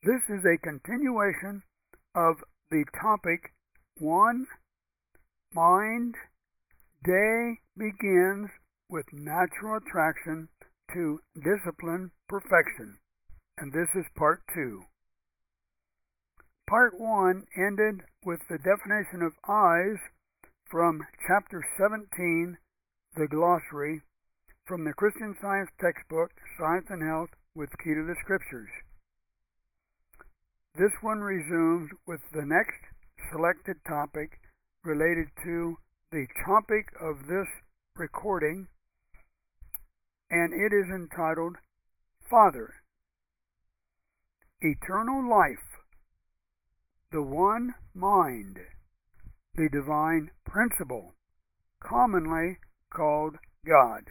This is a continuation of the topic, One Mind. Day begins with natural attraction to discipline perfection. And this is part 2. Part 1 ended with the definition of eyes from chapter 17, the glossary, from the Christian Science textbook, Science and Health with Key to the Scriptures. This one resumes with the next selected topic related to the topic of this recording, and it is entitled Father. Eternal life, the one mind, the divine principle, commonly called God.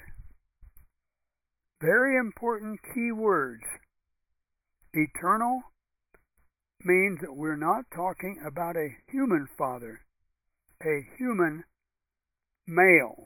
Very important key words. Eternal means that we're not talking about a human father, a human male.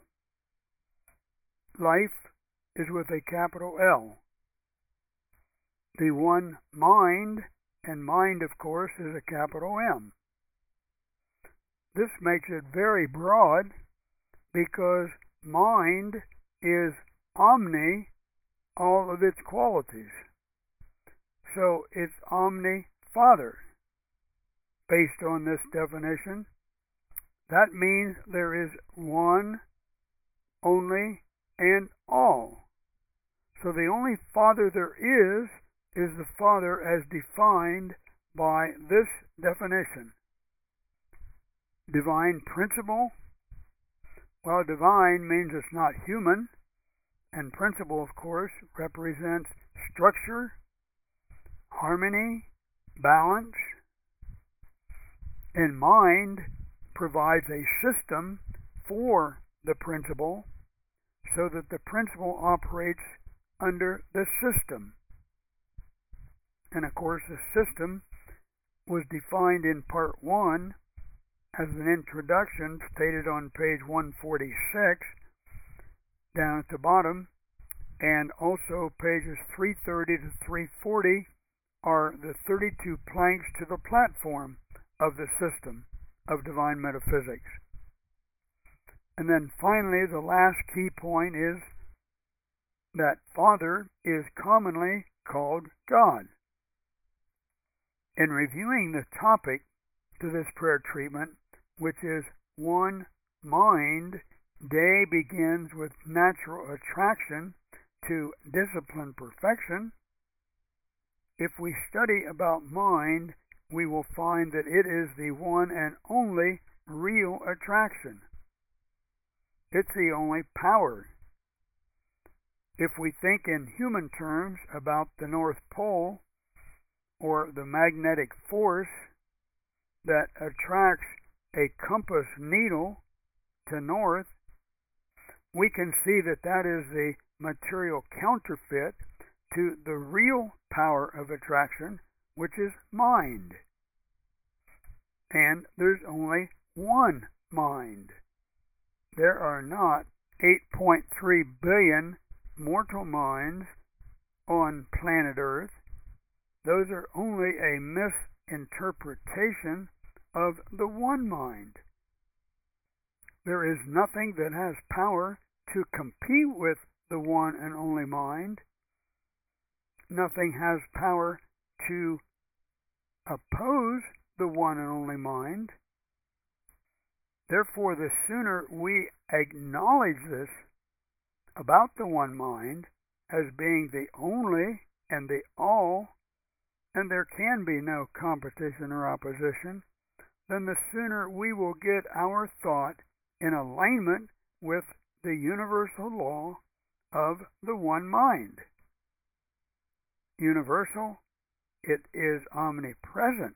Life is with a capital L. The one mind, and mind, of course, is a capital M. This makes it very broad because mind is omni, all of its qualities. So it's omni-Father. Based on this definition, that means there is one, only, and all. So the only Father there is the Father as defined by this definition. Divine principle. Well, divine means it's not human, and principle, of course, represents structure, harmony, balance, and mind provides a system for the principle so that the principle operates under the system. And of course, the system was defined in part 1 as an introduction stated on page 146 down at the bottom, and also pages 330 to 340 are the 32 planks to the platform of the system of divine metaphysics. And then finally, the last key point is that Father is commonly called God. In reviewing the topic to this prayer treatment, which is one mind, day begins with natural attraction to discipline perfection. If we study about mind, we will find that it is the one and only real attraction. It's the only power. If we think in human terms about the North Pole or the magnetic force that attracts a compass needle to north, we can see that that is the material counterfeit to the real power of attraction, which is mind. And there's only one mind. There are not 8.3 billion mortal minds on planet Earth. Those are only a misinterpretation of the one mind. There is nothing that has power to compete with the one and only mind. Nothing has power to oppose the one and only mind. Therefore, the sooner we acknowledge this about the one mind as being the only and the all, and there can be no competition or opposition, then the sooner we will get our thought in alignment with the universal law of the one mind. Universal, it is omnipresent.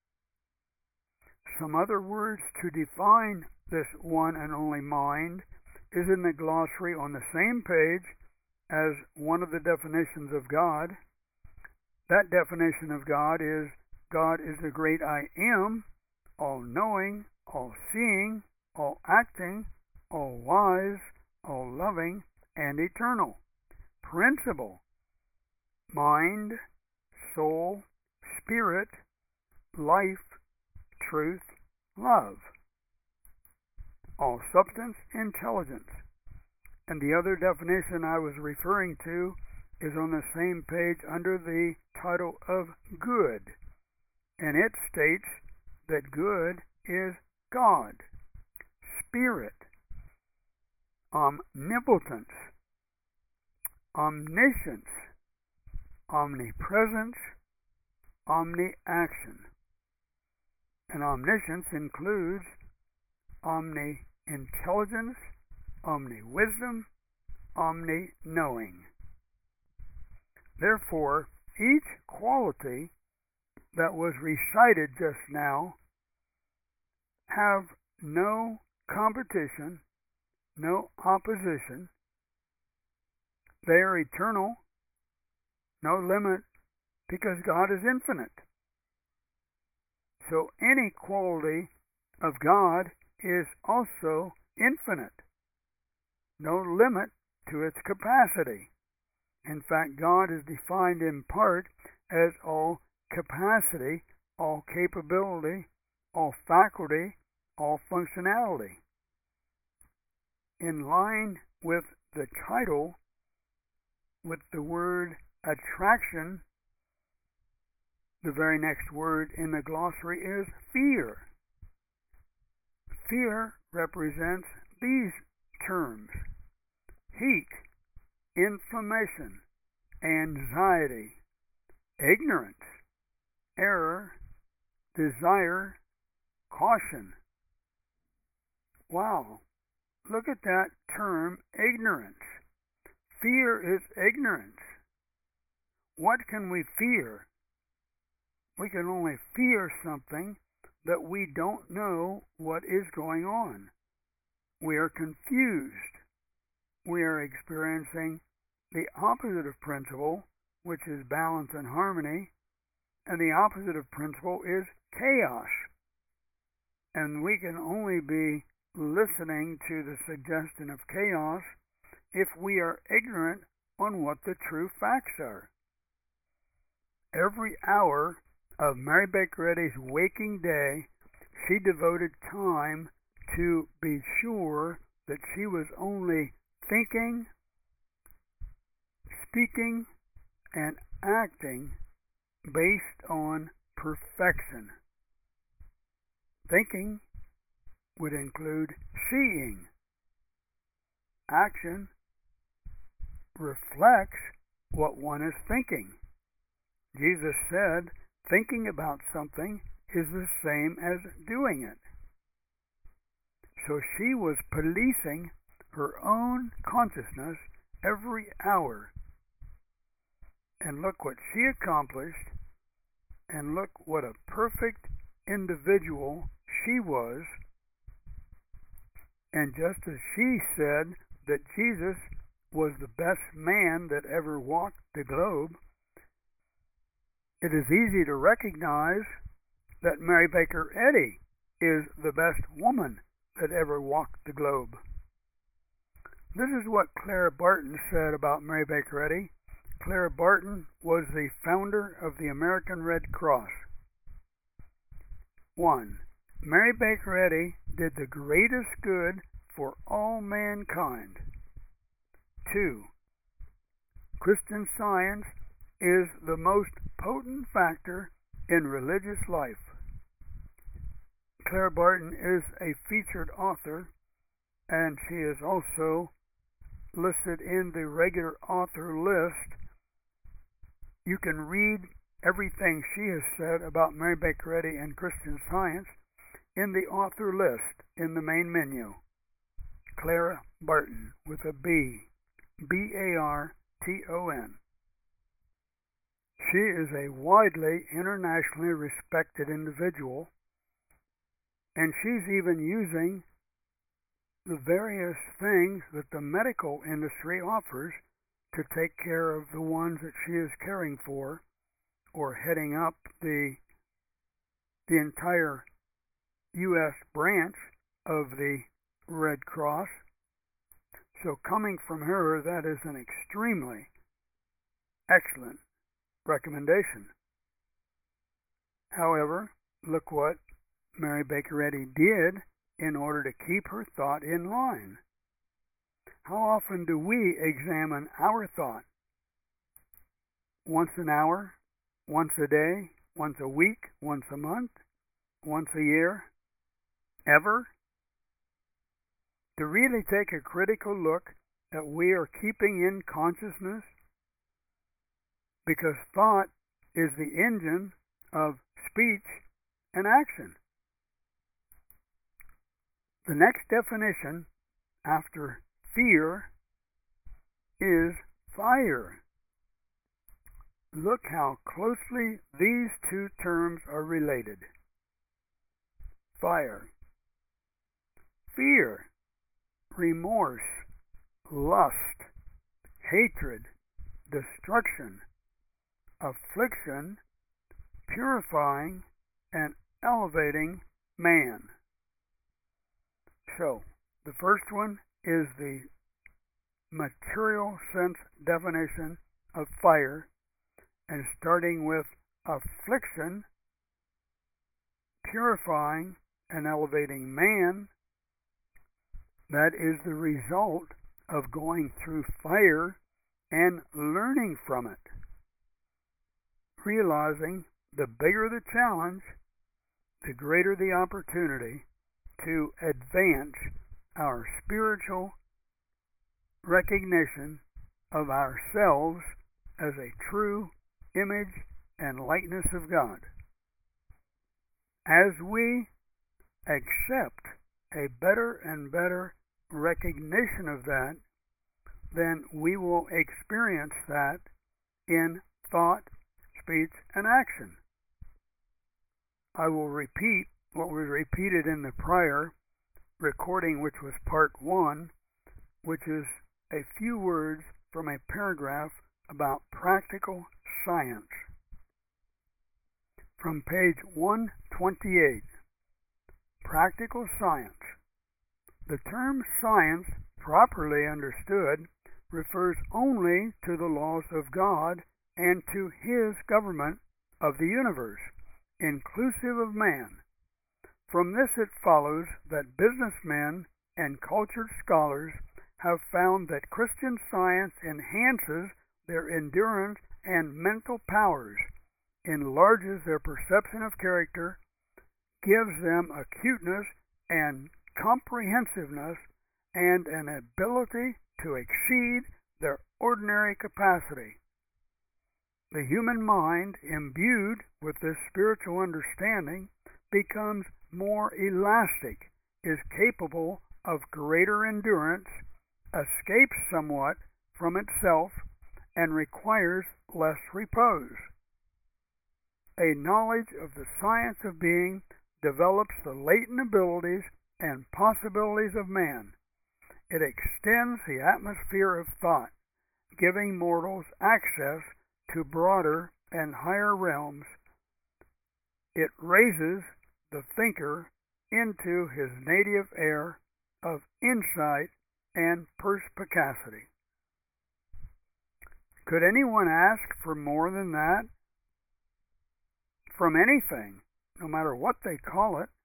Some other words to define this one and only mind is in the glossary on the same page as one of the definitions of God. That definition of God is the great I am, all-knowing, all-seeing, all-acting, all-wise, all-loving, and eternal. Principle, mind, soul, spirit, life, truth, love. All substance, intelligence. And the other definition I was referring to is on the same page under the title of good. And it states that good is God, spirit, omnipotence, omniscience, omnipresence, omni-action. And omniscience includes omni-intelligence, omni-wisdom, omni-knowing. Therefore, each quality that was recited just now have no competition, no opposition. They are eternal, no limit, because God is infinite. So any quality of God is also infinite, no limit to its capacity. In fact, God is defined in part as all capacity, all capability, all faculty, all functionality. In line with the title, with the word attraction, the very next word in the glossary is fear. Fear represents these terms: heat, inflammation, anxiety, ignorance, error, desire, caution. Wow, look at that term, ignorance. Fear is ignorance. What can we fear? We can only fear something that we don't know what is going on. We are confused. We are experiencing the opposite of principle, which is balance and harmony, and the opposite of principle is chaos. And we can only be listening to the suggestion of chaos if we are ignorant on what the true facts are. Every hour of Mary Baker Eddy's waking day, she devoted time to be sure that she was only thinking, speaking, and acting based on perfection. Thinking would include seeing. Action reflects what one is thinking. Jesus said, thinking about something is the same as doing it. So she was policing her own consciousness every hour. And look what she accomplished, and look what a perfect individual she was. And just as she said that Jesus was the best man that ever walked the globe, it is easy to recognize that Mary Baker Eddy is the best woman that ever walked the globe. This is what Clara Barton said about Mary Baker Eddy. Clara Barton was the founder of the American Red Cross. 1. Mary Baker Eddy did the greatest good for all mankind. 2. Christian Science is the most potent factor in religious life. Clara Barton is a featured author, and she is also listed in the regular author list. You can read everything she has said about Mary Baker Eddy and Christian Science in the author list in the main menu. Clara Barton with a B. B-A-R-T-O-N. She is a widely internationally respected individual, and she's even using the various things that the medical industry offers to take care of the ones that she is caring for, or heading up the entire U.S. branch of the Red Cross. So coming from her, that is an extremely excellent recommendation. However, look what Mary Baker Eddy did in order to keep her thought in line. How often do we examine our thought? Once an hour? Once a day? Once a week? Once a month? Once a year? Ever? To really take a critical look that we are keeping in consciousness, because thought is the engine of speech and action. The next definition after fear is fire. Look how closely these two terms are related. Fire. Fear, remorse, lust, hatred, destruction, affliction, purifying, and elevating man. So, the first one is the material sense definition of fire, and starting with affliction, purifying, and elevating man, that is the result of going through fire and learning from it. Realizing the bigger the challenge, the greater the opportunity to advance our spiritual recognition of ourselves as a true image and likeness of God. As we accept a better and better recognition of that, then we will experience that in thought, speech, and action. I will repeat what was repeated in the prior recording, which was part 1, which is a few words from a paragraph about practical science. From page 128, Practical Science. The term science, properly understood, refers only to the laws of God and to His government of the universe, inclusive of man. From this it follows that businessmen and cultured scholars have found that Christian Science enhances their endurance and mental powers, enlarges their perception of character, gives them acuteness and comprehensiveness, and an ability to exceed their ordinary capacity. The human mind, imbued with this spiritual understanding, becomes more elastic, is capable of greater endurance, escapes somewhat from itself, and requires less repose. A knowledge of the science of being develops the latent abilities and possibilities of man. It extends the atmosphere of thought, giving mortals access to broader and higher realms. It raises the thinker into his native air of insight and perspicacity. Could anyone ask for more than that from anything, no matter what they call it?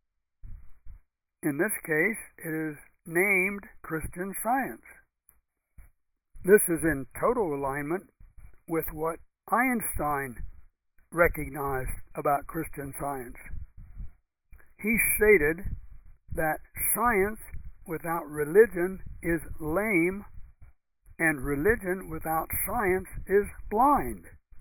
In this case, it is named Christian Science. This is in total alignment with what Einstein recognized about Christian Science. He stated that science without religion is lame, and religion without science is blind.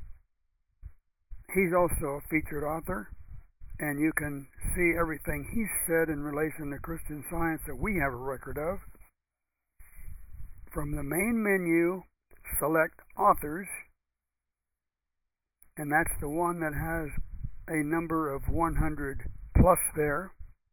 He's also a featured author, and you can see everything he said in relation to Christian Science that we have a record of. From the main menu, select Authors, and that's the one that has a number of 100 plus there.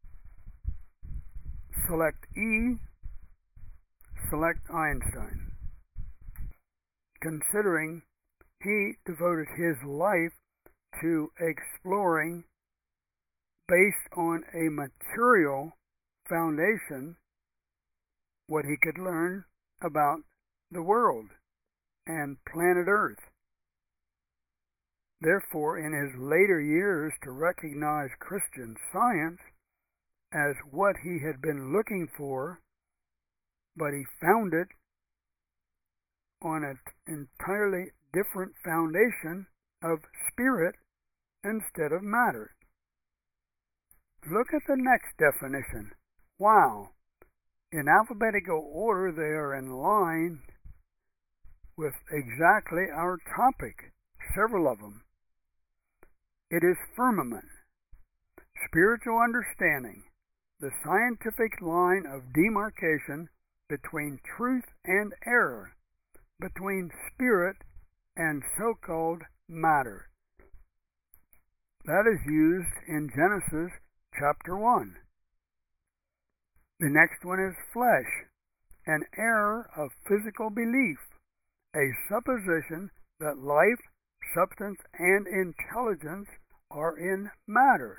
Select E, select Einstein. Considering he devoted his life to exploring, based on a material foundation, what he could learn about the world and planet Earth. therefore, in his later years, to recognize Christian Science as what he had been looking for, but he found it on an entirely different foundation of spirit instead of matter. Look at the next definition. Wow. In alphabetical order, they are in line with exactly our topic, several of them. It is firmament, spiritual understanding, the scientific line of demarcation between truth and error, between spirit and so-called matter. That is used in Genesis chapter 1. The next one is flesh, an error of physical belief, a supposition that life, substance, and intelligence are in matter.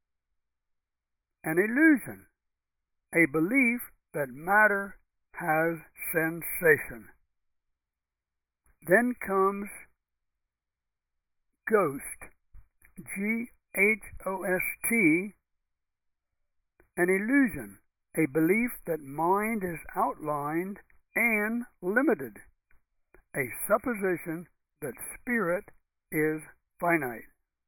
An illusion, a belief that matter has sensation. Then comes ghost, Ghost, an illusion, a belief that mind is outlined and limited, a supposition that spirit is finite.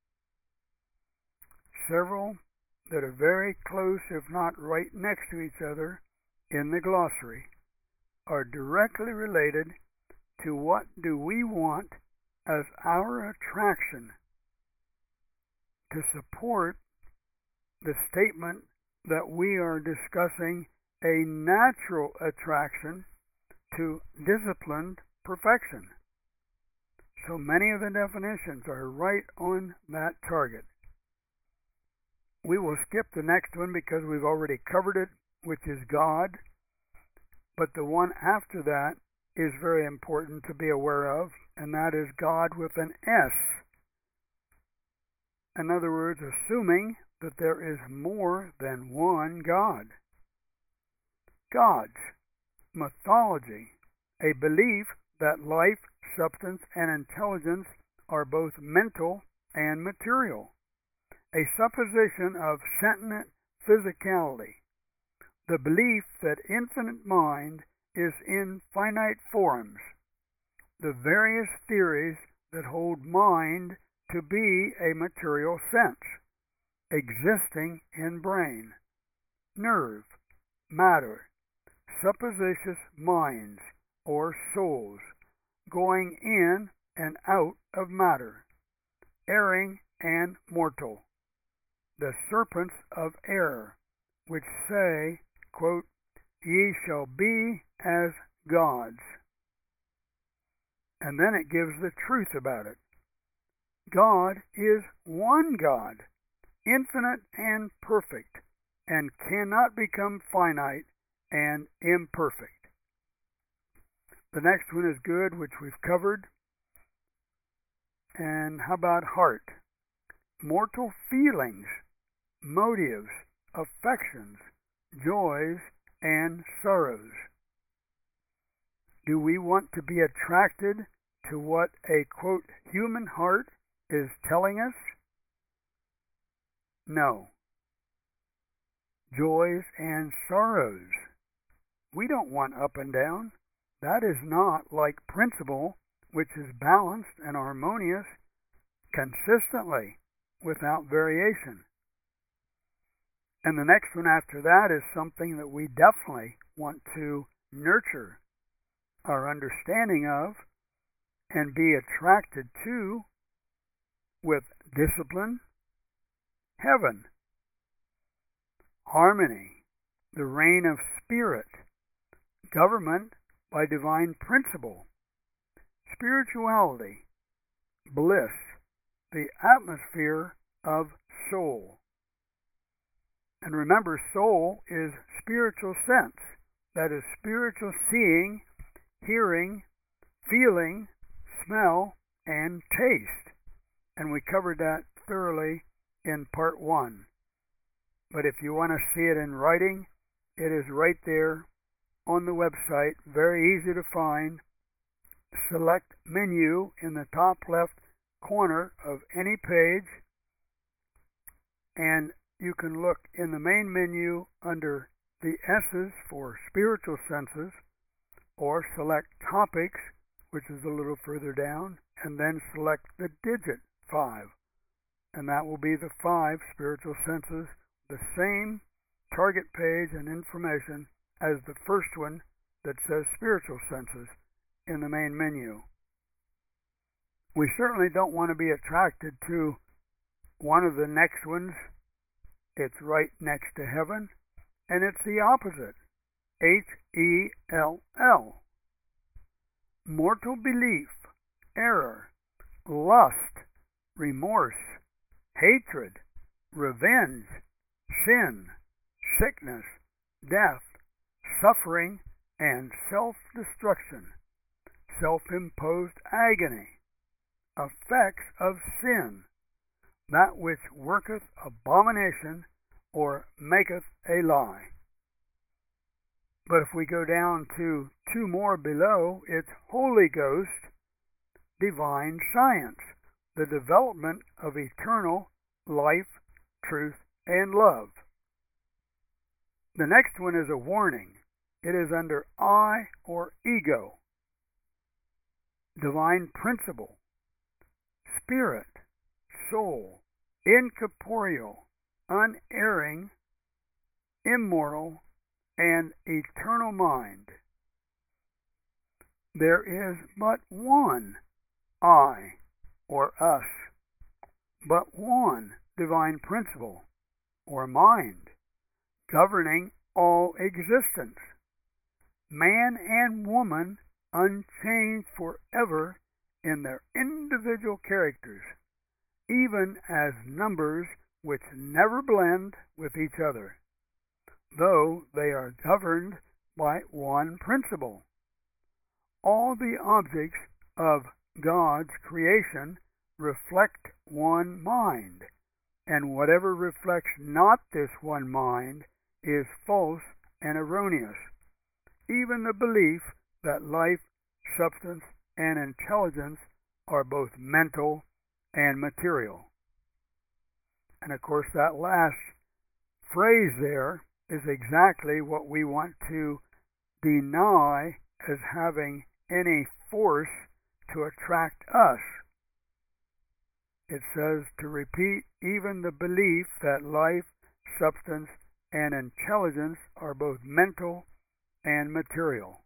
Several that are very close, if not right next to each other, in the glossary, are directly related to what do we want as our attraction to support the statement that we are discussing a natural attraction to disciplined perfection. So many of the definitions are right on that target. We will skip the next one because we've already covered it, which is God. But the one after that is very important to be aware of, and that is God with an S. In other words, assuming that there is more than one God. Gods, mythology, a belief that life, substance, and intelligence are both mental and material. A supposition of sentient physicality, the belief that infinite mind is in finite forms, the various theories that hold mind to be a material sense, existing in brain, nerve, matter, suppositious minds or souls, going in and out of matter, erring and mortal, the serpents of error, which say, quote, ye shall be as gods. And then it gives the truth about it. God is one God, infinite and perfect, and cannot become finite and imperfect. The next one is good, which we've covered. And how about heart? Mortal feelings, motives, affections, joys, and sorrows. Do we want to be attracted to what a, quote, human heart is telling us? No. Joys and sorrows. We don't want up and down. That is not like principle, which is balanced and harmonious consistently without variation. And the next one after that is something that we definitely want to nurture our understanding of and be attracted to with discipline, heaven, harmony, the reign of spirit, government by divine principle, spirituality, bliss, the atmosphere of soul. And remember, soul is spiritual sense. That is spiritual seeing, hearing, feeling, smell, and taste. And we covered that thoroughly in part 1. But if you want to see it in writing, it is right there on the website, very easy to find. Select menu in the top left corner of any page, and you can look in the main menu under the S's for spiritual senses, or select topics, which is a little further down, and then select the digit 5. And that will be the 5 spiritual senses, the same target page and information as the first one that says spiritual senses in the main menu. We certainly don't want to be attracted to one of the next ones. It's right next to heaven, and it's the opposite, H-E-L-L. Mortal belief, error, lust, remorse, hatred, revenge, sin, sickness, death, suffering, and self-destruction, self-imposed agony, effects of sin, that which worketh abomination, or maketh a lie. But if we go down to 2 more below, it's Holy Ghost, divine science, the development of eternal life, truth, and love. The next one is a warning. It is under I or ego, divine principle, spirit, soul, incorporeal, unerring, immortal, and eternal mind. There is but one I, or us, but one divine principle, or mind, governing all existence, man and woman unchanged forever in their individual characters, even as numbers which never blend with each other, though they are governed by one principle. All the objects of God's creation reflect one mind, and whatever reflects not this one mind is false and erroneous. Even the belief that life, substance, and intelligence are both mental and material. And of course, that last phrase there is exactly what we want to deny as having any force to attract us. It says to repeat even the belief that life, substance, and intelligence are both mental and material.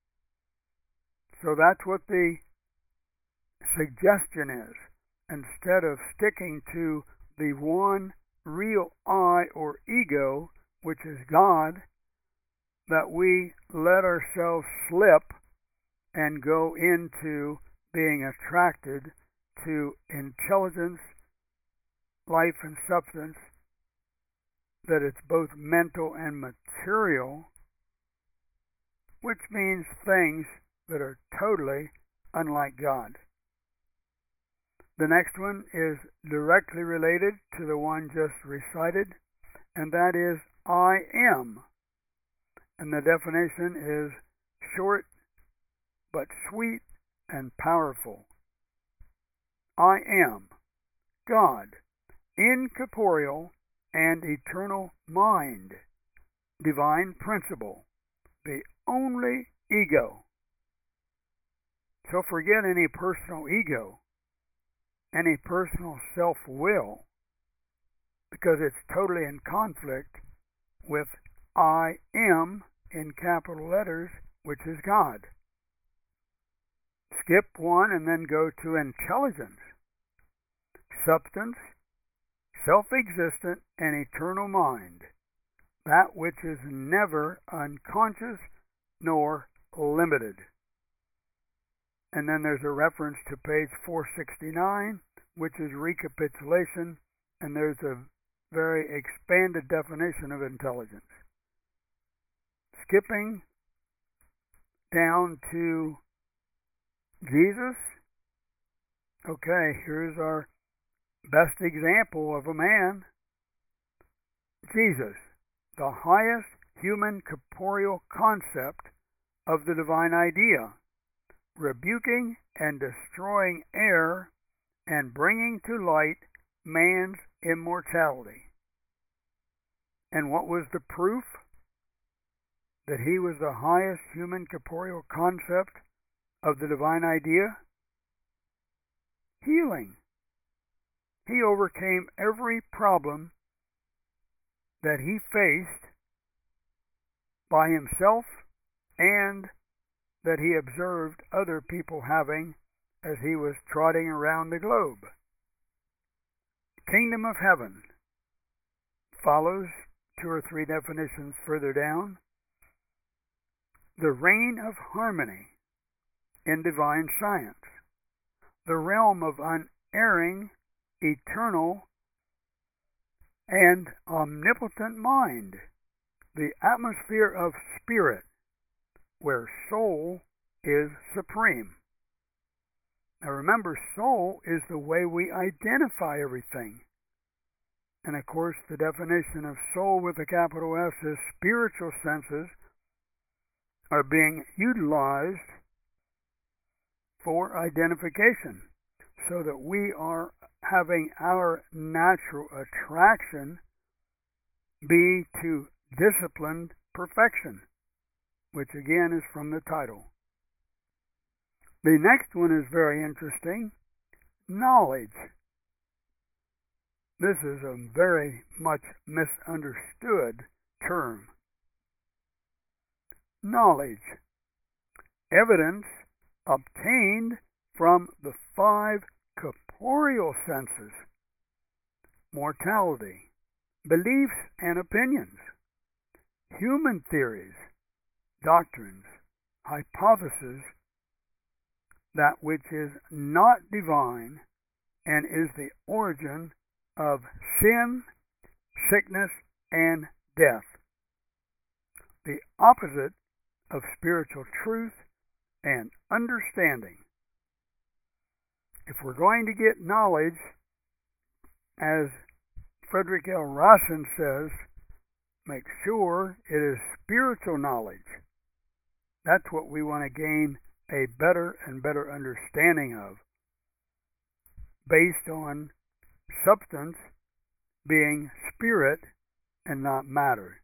So that's what the suggestion is. Instead of sticking to the one real I or ego, which is God, that we let ourselves slip and go into being attracted to intelligence, life, and substance, that it's both mental and material, which means things that are totally unlike God. The next one is directly related to the one just recited, and that is I am. And the definition is short but sweet and powerful. I am God, incorporeal and eternal mind, divine principle, the only ego. So forget any personal ego, any personal self-will, because it's totally in conflict with I am in capital letters, which is God. Skip one and then go to intelligence, substance, self-existent, and eternal mind, that which is never unconscious nor limited. And then there's a reference to page 469, which is recapitulation, and there's a very expanded definition of intelligence. Skipping down to Jesus. Okay, here's our best example of a man. Jesus, the highest human corporeal concept of the divine idea, rebuking and destroying error and bringing to light man's immortality. And what was the proof that he was the highest human corporeal concept of the divine idea? Healing. He overcame every problem that he faced by himself and that he observed other people having as he was trotting around the globe. Kingdom of heaven follows 2 or 3 definitions further down. The reign of harmony in divine science. The realm of unerring, eternal, and omnipotent mind. The atmosphere of spirit, where soul is supreme. Now remember, soul is the way we identify everything. And of course, the definition of soul with a capital S is spiritual senses are being utilized for identification, so that we are having our natural attraction be to disciplined perfection, which again is from the title. The next one is very interesting. Knowledge. This is a very much misunderstood term. Knowledge. Evidence obtained from the 5 corporeal senses. Mortality. Beliefs and opinions. Human theories, doctrines, hypotheses, that which is not divine and is the origin of sin, sickness, and death. The opposite of spiritual truth and understanding. If we're going to get knowledge, as Frederick L. Rawson says, make sure it is spiritual knowledge. That's what we want to gain a better and better understanding of, based on substance being spirit and not matter.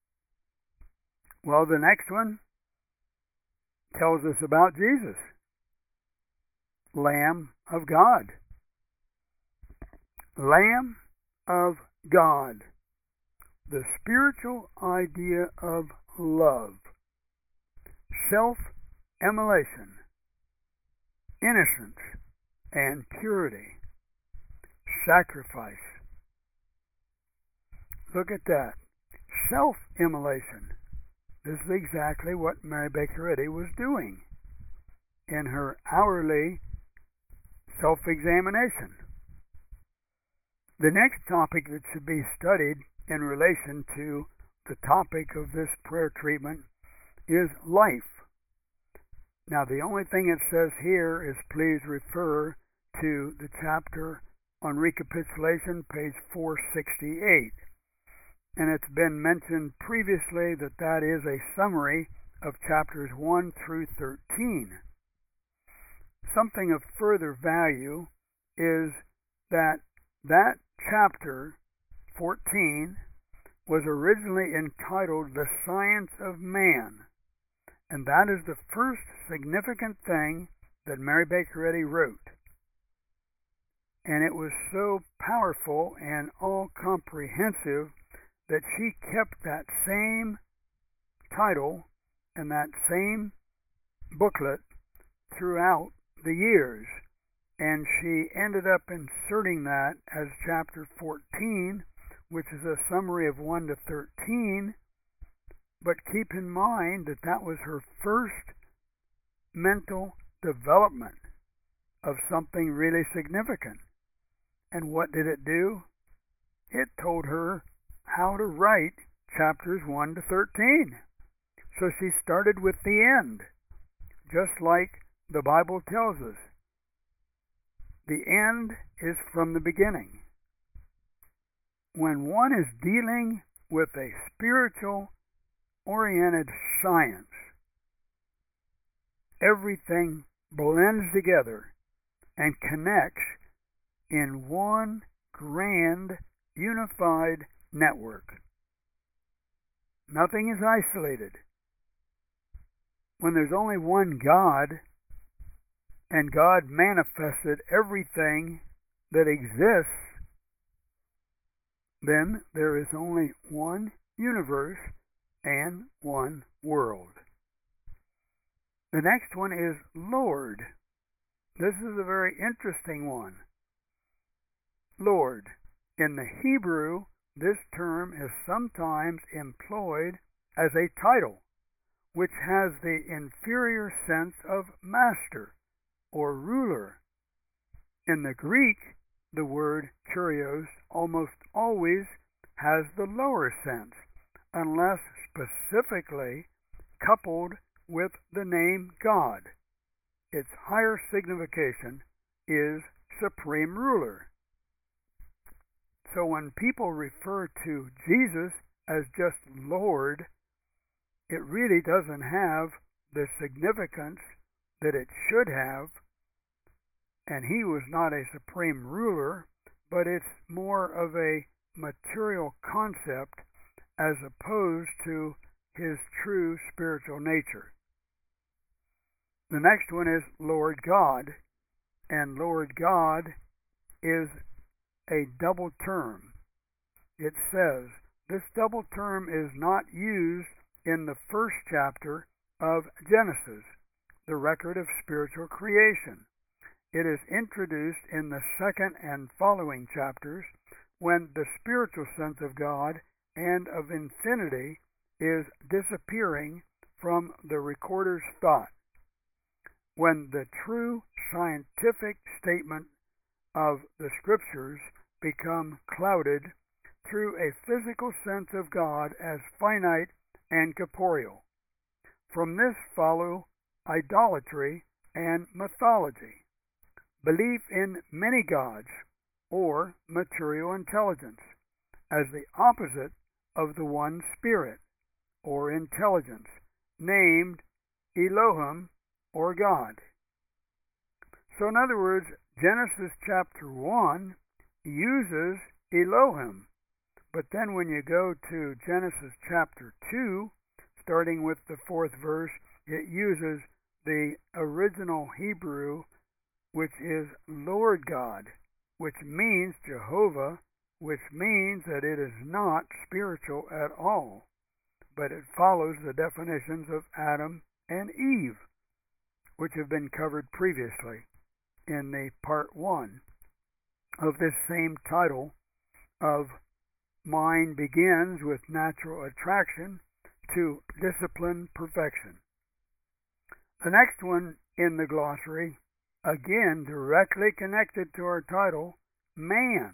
Well, the next one tells us about Jesus, Lamb of God. Lamb of God. The spiritual idea of love, self-immolation, innocence, and purity, sacrifice. Look at that. Self-immolation. This is exactly what Mary Baker Eddy was doing in her hourly self-examination. The next topic that should be studied in relation to the topic of this prayer treatment is life. Now, the only thing it says here is please refer to the chapter on recapitulation, page 468. And it's been mentioned previously that that is a summary of chapters 1 through 13. Something of further value is that chapter 14 was originally entitled The Science of Man, and that is the first significant thing that Mary Baker Eddy wrote. And it was so powerful and all-comprehensive that she kept that same title and that same booklet throughout the years. And she ended up inserting that as chapter 14, which is a summary of 1 to 13. But keep in mind that that was her first mental development of something really significant. And what did it do? It told her how to write chapters 1 to 13. So she started with the end, just like the Bible tells us. The end is from the beginning. When one is dealing with a spiritual-oriented science, everything blends together and connects in one grand, unified network. Nothing is isolated. When there's only one God, and God manifested everything that exists, then there is only one universe and one world. The next one is Lord. This is a very interesting one. Lord. In the Hebrew, this term is sometimes employed as a title, which has the inferior sense of master or ruler. In the Greek, the word kurios almost always has the lower sense, unless specifically coupled with the name God. Its higher signification is supreme ruler. So when people refer to Jesus as just Lord, it really doesn't have the significance that it should have, and he was not a supreme ruler, but it's more of a material concept as opposed to his true spiritual nature. The next one is Lord God, and Lord God is a double term. It says this double term is not used in the first chapter of Genesis, the record of spiritual creation. It is introduced in the second and following chapters when the spiritual sense of God and of infinity is disappearing from the recorder's thought. When the true scientific statement of the scriptures become clouded through a physical sense of God as finite and corporeal. From this follow idolatry and mythology, belief in many gods, or material intelligence, as the opposite of the one spirit, or intelligence, named Elohim, or God. So in other words, Genesis chapter 1 uses Elohim, but then when you go to Genesis chapter 2, starting with the 4th verse, it uses the original Hebrew, which is Lord God, which means Jehovah, which means that it is not spiritual at all, but it follows the definitions of Adam and Eve, which have been covered previously in the part 1 of this same title of Mind Begins with Natural Attraction to Discipline Perfection. The next one in the glossary, again directly connected to our title, Man.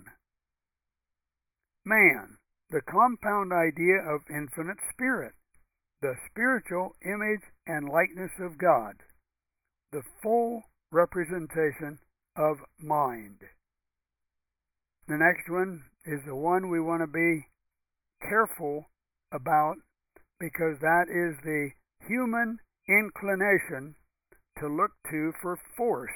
Man, the compound idea of infinite spirit, the spiritual image and likeness of God, the full representation of mind. The next one is the one we want to be careful about, because that is the human inclination to look to for force.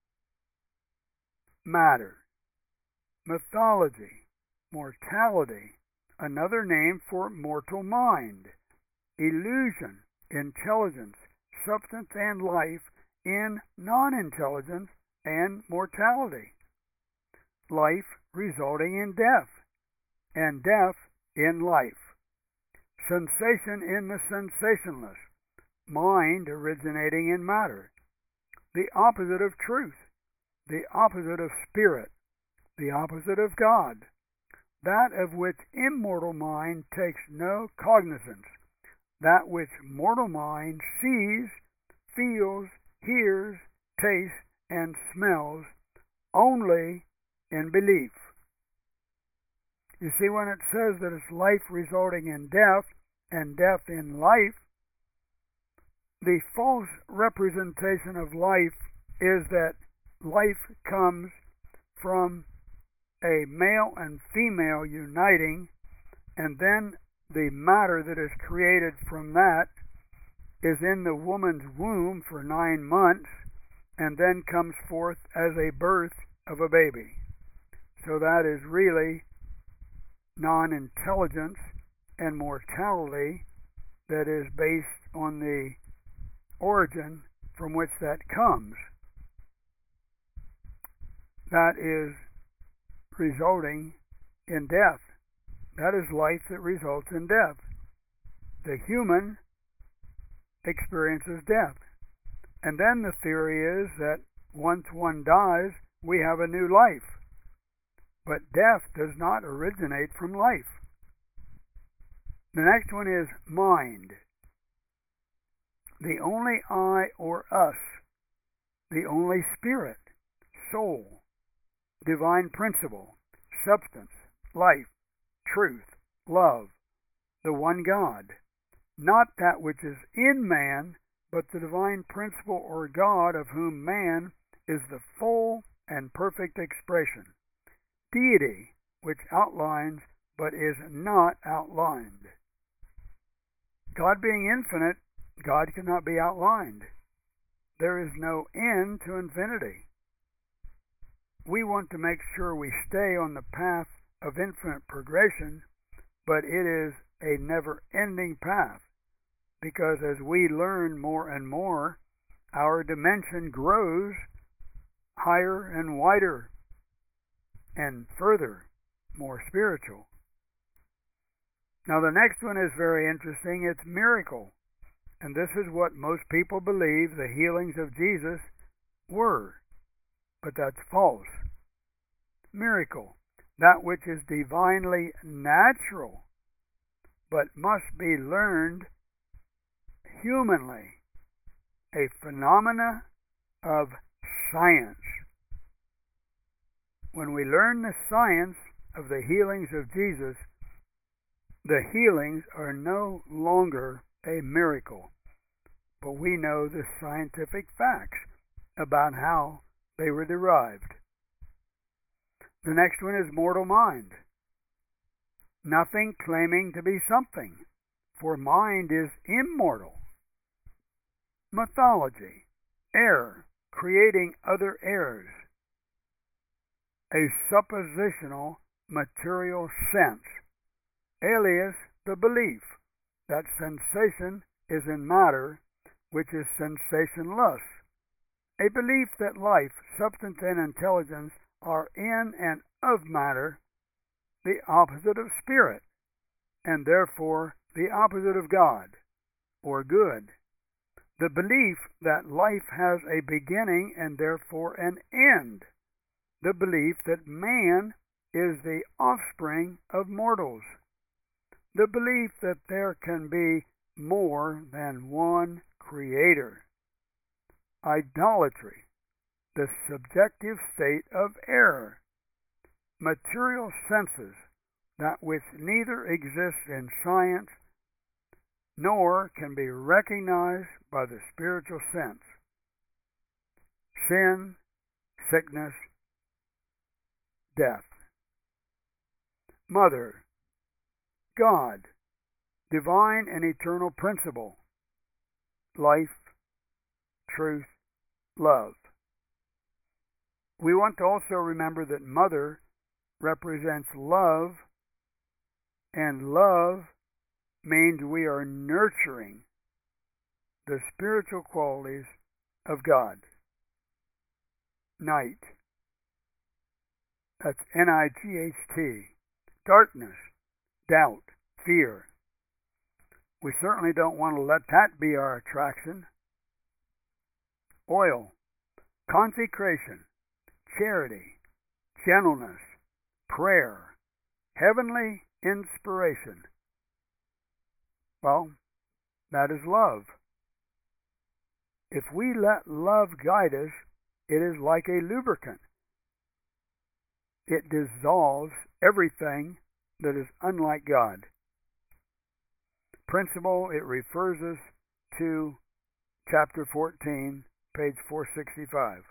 Matter, mythology, mortality, another name for mortal mind, illusion, intelligence, substance and life in non-intelligence and mortality, life resulting in death, and death in life, sensation in the sensationless, mind originating in matter, the opposite of truth, the opposite of spirit, the opposite of God, that of which immortal mind takes no cognizance, that which mortal mind sees, feels, hears, tastes, and smells only in belief. You see, when it says that it's life resulting in death and death in life, the false representation of life is that life comes from a male and female uniting, and then the matter that is created from that is in the woman's womb for 9 months, and then comes forth as a birth of a baby. So that is really non-intelligence and mortality that is based on the origin from which that comes. That is resulting in death. That is life that results in death. The human experiences death. And then the theory is that once one dies, we have a new life. But death does not originate from life. The next one is mind. The only I or us, the only spirit, soul, divine principle, substance, life, truth, love, the one God, not that which is in man, but the divine principle or God of whom man is the full and perfect expression. Deity, which outlines but is not outlined. God being infinite, God cannot be outlined. There is no end to infinity. We want to make sure we stay on the path of infinite progression, but it is a never-ending path, because as we learn more and more, our dimension grows higher and wider and further, more spiritual. Now the next one is very interesting. It's miracle. And this is what most people believe the healings of Jesus were. But that's false. Miracle, that which is divinely natural, but must be learned humanly, a phenomena of science. When we learn the science of the healings of Jesus, the healings are no longer a miracle, but we know the scientific facts about how they were derived. The next one is mortal mind. Nothing claiming to be something, for mind is immortal. Mythology, error, creating other errors. A suppositional material sense, alias the belief that sensation is in matter, which is sensationless. A belief that life, substance, and intelligence are in and of matter, the opposite of spirit, and therefore the opposite of God, or good. The belief that life has a beginning and therefore an end. The belief that man is the offspring of mortals. The belief that there can be more than one creator. Idolatry, the subjective state of error. Material senses, that which neither exists in science nor can be recognized by the spiritual sense. Sin, sickness, death. Mother, God, divine and eternal principle, life, truth, love. We want to also remember that Mother represents love, and love means we are nurturing the spiritual qualities of God. Night. That's N-I-G-H-T. Darkness, doubt, fear. We certainly don't want to let that be our attraction. Oil, consecration, charity, gentleness, prayer, heavenly inspiration. Well, that is love. If we let love guide us, it is like a lubricant. It dissolves everything that is unlike God. Principle, it refers us to chapter 14, page 465.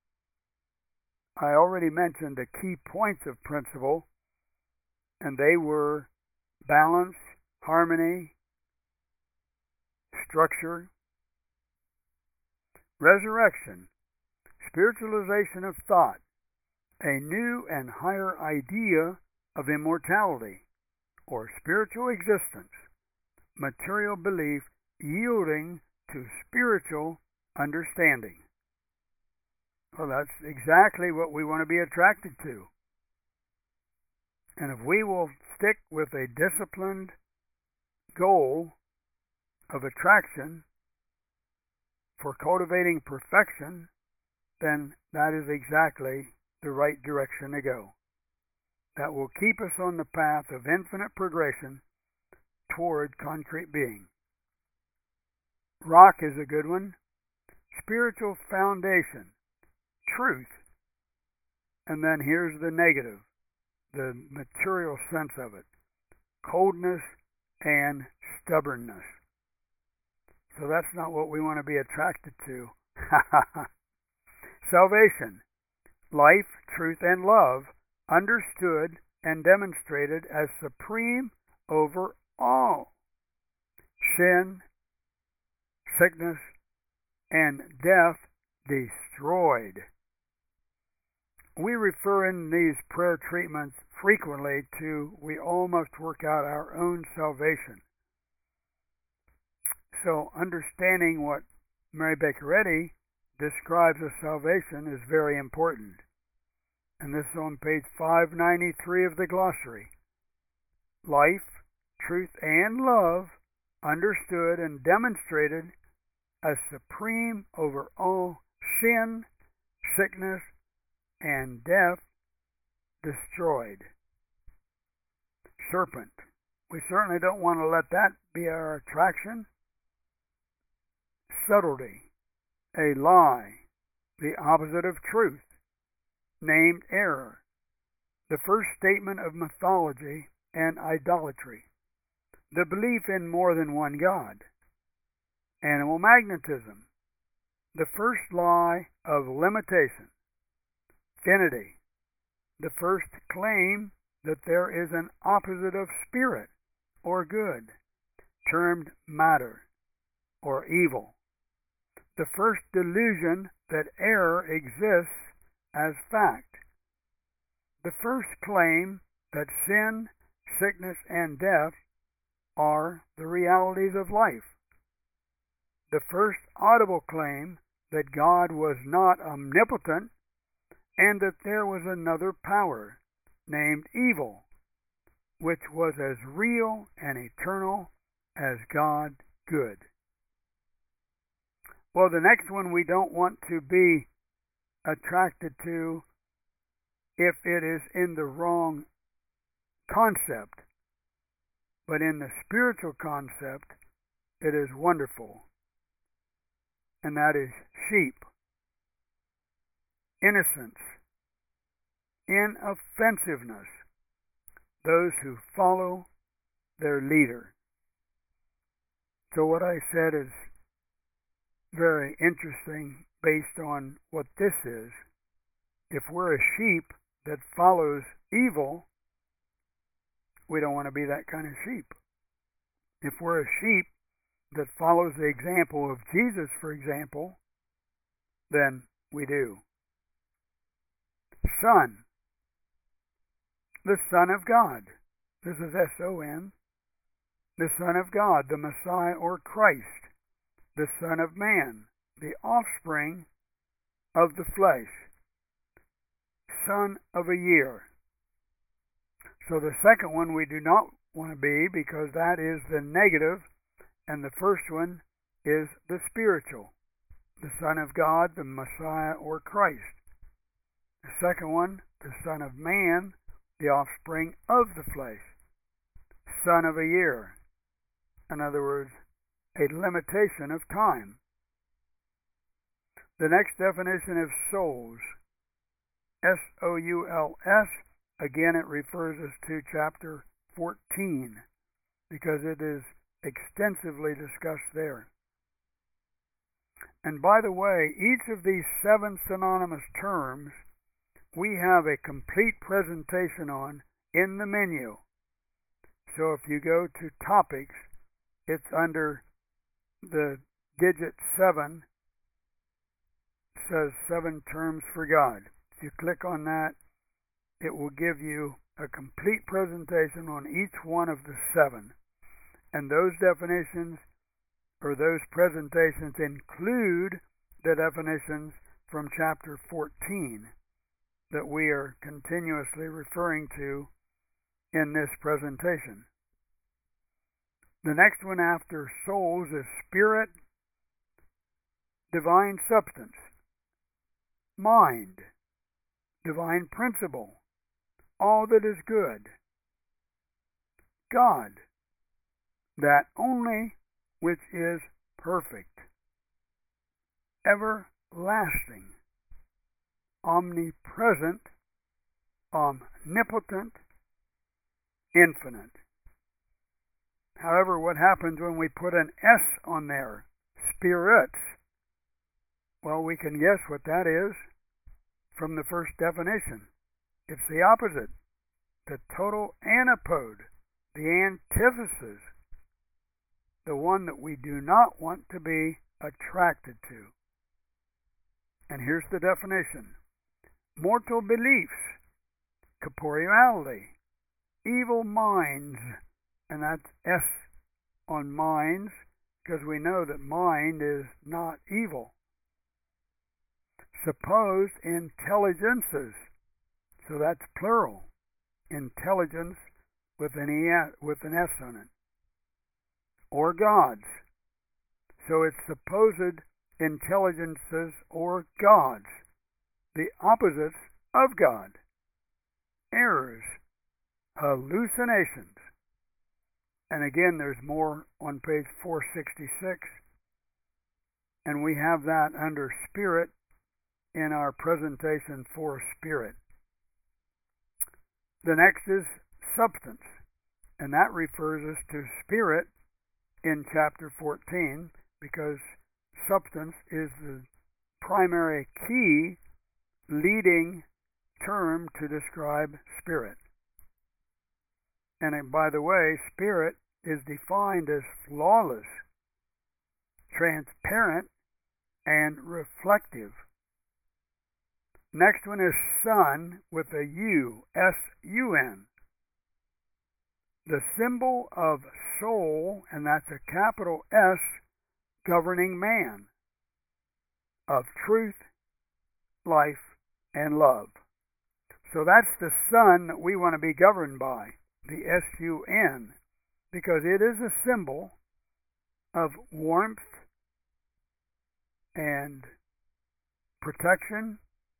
I already mentioned the key points of principle, and they were balance, harmony, structure, resurrection, spiritualization of thought, a new and higher idea of immortality or spiritual existence, material belief yielding to spiritual understanding. Well, that's exactly what we want to be attracted to. And if we will stick with a disciplined goal of attraction for cultivating perfection, then that is exactly the right direction to go. That will keep us on the path of infinite progression toward concrete being. Rock is a good one. Spiritual foundation, truth. And then here's the negative, the material sense of it, coldness and stubbornness. So that's not what we want to be attracted to. Salvation, life, truth, and love, understood and demonstrated as supreme over all. Sin, sickness, and death destroyed. We refer in these prayer treatments frequently to we all must work out our own salvation. So understanding what Mary Baker Eddy describes as salvation is very important. And this is on page 593 of the glossary. Life, truth, and love understood and demonstrated as supreme over all sin, sickness, and death destroyed. Serpent. We certainly don't want to let that be our attraction. Subtlety, a lie, the opposite of truth, named error, the first statement of mythology and idolatry, the belief in more than one God, animal magnetism, the first lie of limitation, finity, the first claim that there is an opposite of spirit or good, termed matter or evil, the first delusion that error exists as fact, the first claim that sin, sickness, and death are the realities of life, the first audible claim that God was not omnipotent and that there was another power named evil, which was as real and eternal as God good. Well, the next one we don't want to be attracted to if it is in the wrong concept. But in the spiritual concept, it is wonderful. And that is sheep. Innocence. Inoffensiveness. Those who follow their leader. So what I said is very interesting based on what this is. If we're a sheep that follows evil, we don't want to be that kind of sheep. If we're a sheep that follows the example of Jesus, for example, then we do. Son. The Son of God. This is S-O-N. The Son of God, the Messiah or Christ. The Son of Man, the offspring of the flesh. Son of a year. So the second one we do not want to be because that is the negative, and the first one is the spiritual. The Son of God, the Messiah or Christ. The second one, the Son of Man, the offspring of the flesh. Son of a year. In other words, a limitation of time. The next definition of souls, S-O-U-L-S, again it refers us to chapter 14 because it is extensively discussed there. And by the way, each of these 7 synonymous terms we have a complete presentation on in the menu. So if you go to topics, it's under the digit 7, says 7 terms for God. If you click on that, it will give you a complete presentation on each one of the 7. And those definitions or those presentations include the definitions from chapter 14 that we are continuously referring to in this presentation. The next one after souls is spirit, divine substance, mind, divine principle, all that is good, God, that only which is perfect, everlasting, omnipresent, omnipotent, infinite. However, what happens when we put an S on there? Spirits. Well, we can guess what that is from the first definition. It's the opposite, the total antipode, the antithesis, the one that we do not want to be attracted to. And here's the definition. Mortal beliefs, corporeality, evil minds, and that's S on minds, because we know that mind is not evil. Supposed intelligences, so that's plural, intelligence with an S on it, or gods. So it's supposed intelligences or gods, the opposites of God, errors, hallucinations. And again, there's more on page 466, and we have that under spirit in our presentation for spirit. The next is substance, and that refers us to spirit in chapter 14, because substance is the primary key leading term to describe spirit. And by the way, spirit is defined as flawless, transparent, and reflective. Next one is sun with a U, S-U-N. The symbol of soul, and that's a capital S, governing man, of truth, life, and love. So that's the sun that we want to be governed by, the S-U-N, because it is a symbol of warmth and protection.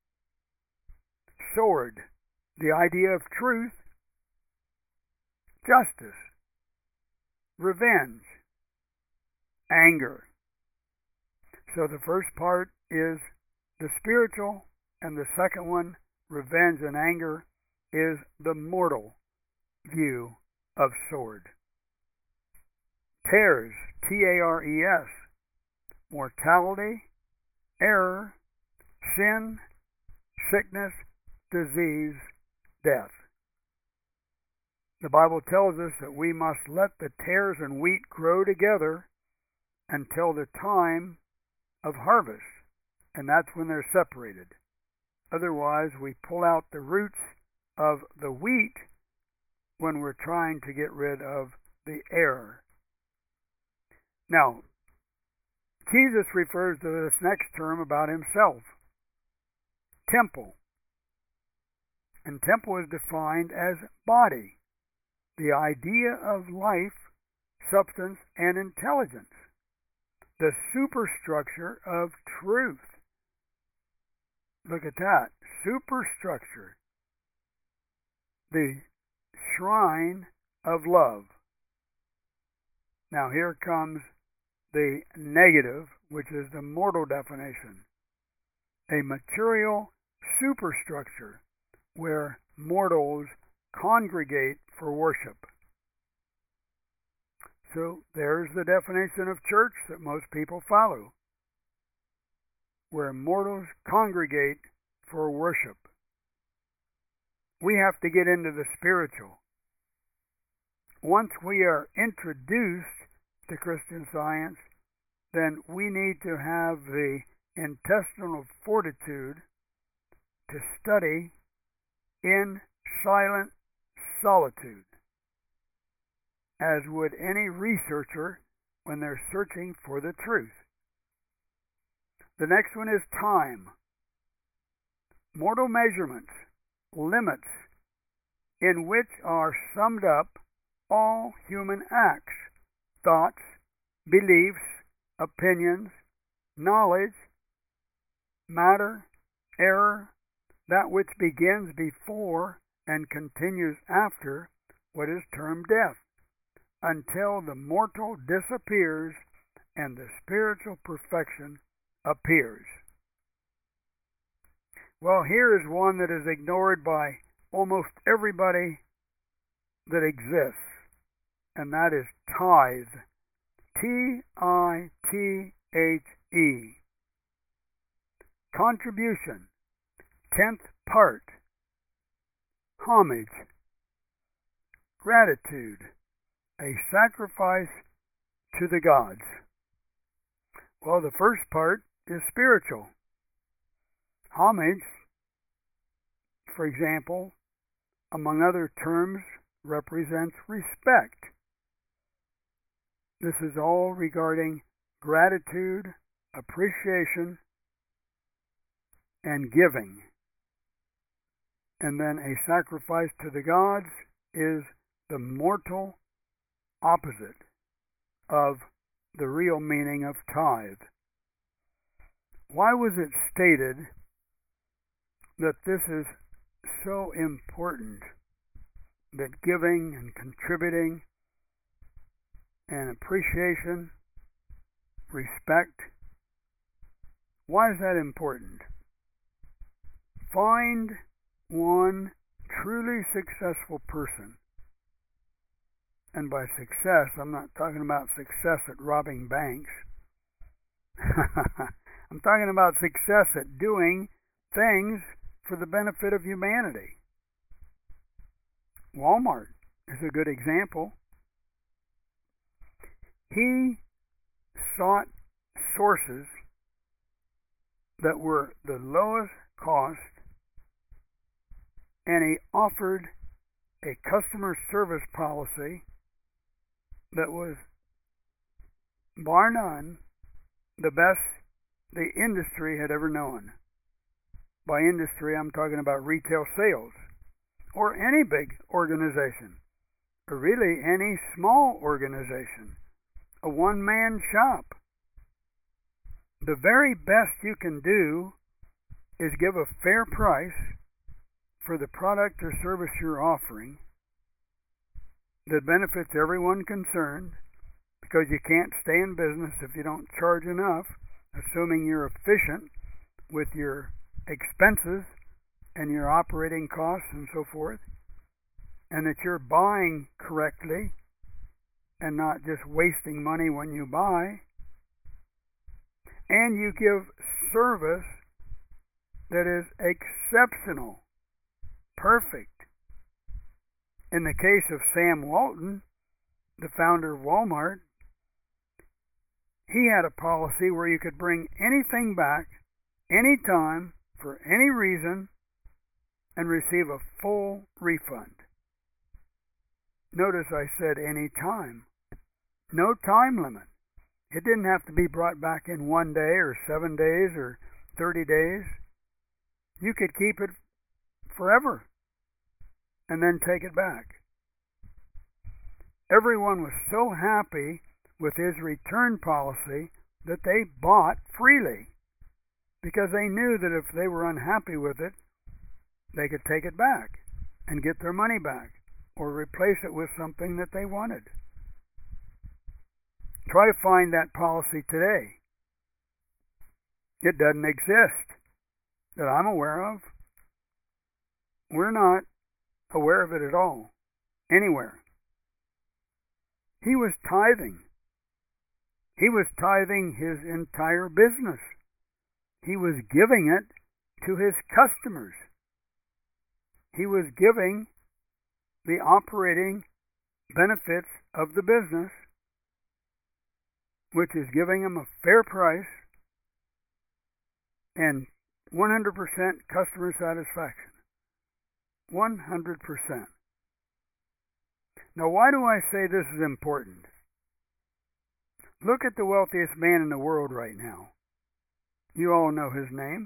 Sword, the idea of truth, justice, revenge, anger. So the first part is the spiritual, and the second one, revenge and anger, is the mortal view of sword. Tares, T-A-R-E-S, mortality, error, sin, sickness, disease, death. The Bible tells us that we must let the tares and wheat grow together until the time of harvest, and that's when they're separated. Otherwise, we pull out the roots of the wheat when we're trying to get rid of the error. Now, Jesus refers to this next term about himself, temple. And temple is defined as body, the idea of life, substance, and intelligence, the superstructure of truth. Look at that, superstructure, the shrine of love. Now here comes the negative, which is the mortal definition, a material superstructure where mortals congregate for worship. So there's the definition of church that most people follow, where mortals congregate for worship. We have to get into the spiritual. Once we are introduced to Christian Science, then we need to have the intestinal fortitude to study in silent solitude, as would any researcher when they're searching for the truth. The next one is time. Mortal measurements, limits, in which are summed up all human acts, thoughts, beliefs, opinions, knowledge, matter, error, that which begins before and continues after what is termed death, until the mortal disappears and the spiritual perfection appears. Well, here is one that is ignored by almost everybody that exists, and that is tithe. T-I-T-H-E. Contribution, 10th part. Homage, gratitude, a sacrifice to the gods. Well, the first part is spiritual. Homage, for example, among other terms, represents respect. This is all regarding gratitude, appreciation, and giving. And then a sacrifice to the gods is the mortal opposite of the real meaning of tithe. Why was it stated that this is so important, that giving and contributing and appreciation, respect, why is that important? Find one truly successful person. And by success, I'm not talking about success at robbing banks. I'm talking about success at doing things for the benefit of humanity. Walmart is a good example. He sought sources that were the lowest cost, and he offered a customer service policy that was, bar none, the best the industry had ever known. By industry, I'm talking about retail sales, or any big organization, or really any small organization, a one-man shop. The very best you can do is give a fair price for the product or service you're offering that benefits everyone concerned, because you can't stay in business if you don't charge enough, assuming you're efficient with your expenses and your operating costs and so forth, and that you're buying correctly and not just wasting money when you buy, and you give service that is exceptional, perfect. In the case of Sam Walton, the founder of Walmart, he had a policy where you could bring anything back, anytime, for any reason, and receive a full refund. Notice I said any time. No time limit. It didn't have to be brought back in 1 day or 7 days or 30 days. You could keep it forever and then take it back. Everyone was so happy with his return policy that they bought freely, because they knew that if they were unhappy with it, they could take it back and get their money back, or replace it with something that they wanted. Try to find that policy today. It doesn't exist that I'm aware of. We're not aware of it at all, anywhere. He was tithing. He was tithing his entire business. He was giving it to his customers. He was giving the operating benefits of the business, which is giving them a fair price and 100% customer satisfaction. 100%. Now, why do I say this is important? Look at the wealthiest man in the world right now. You all know his name.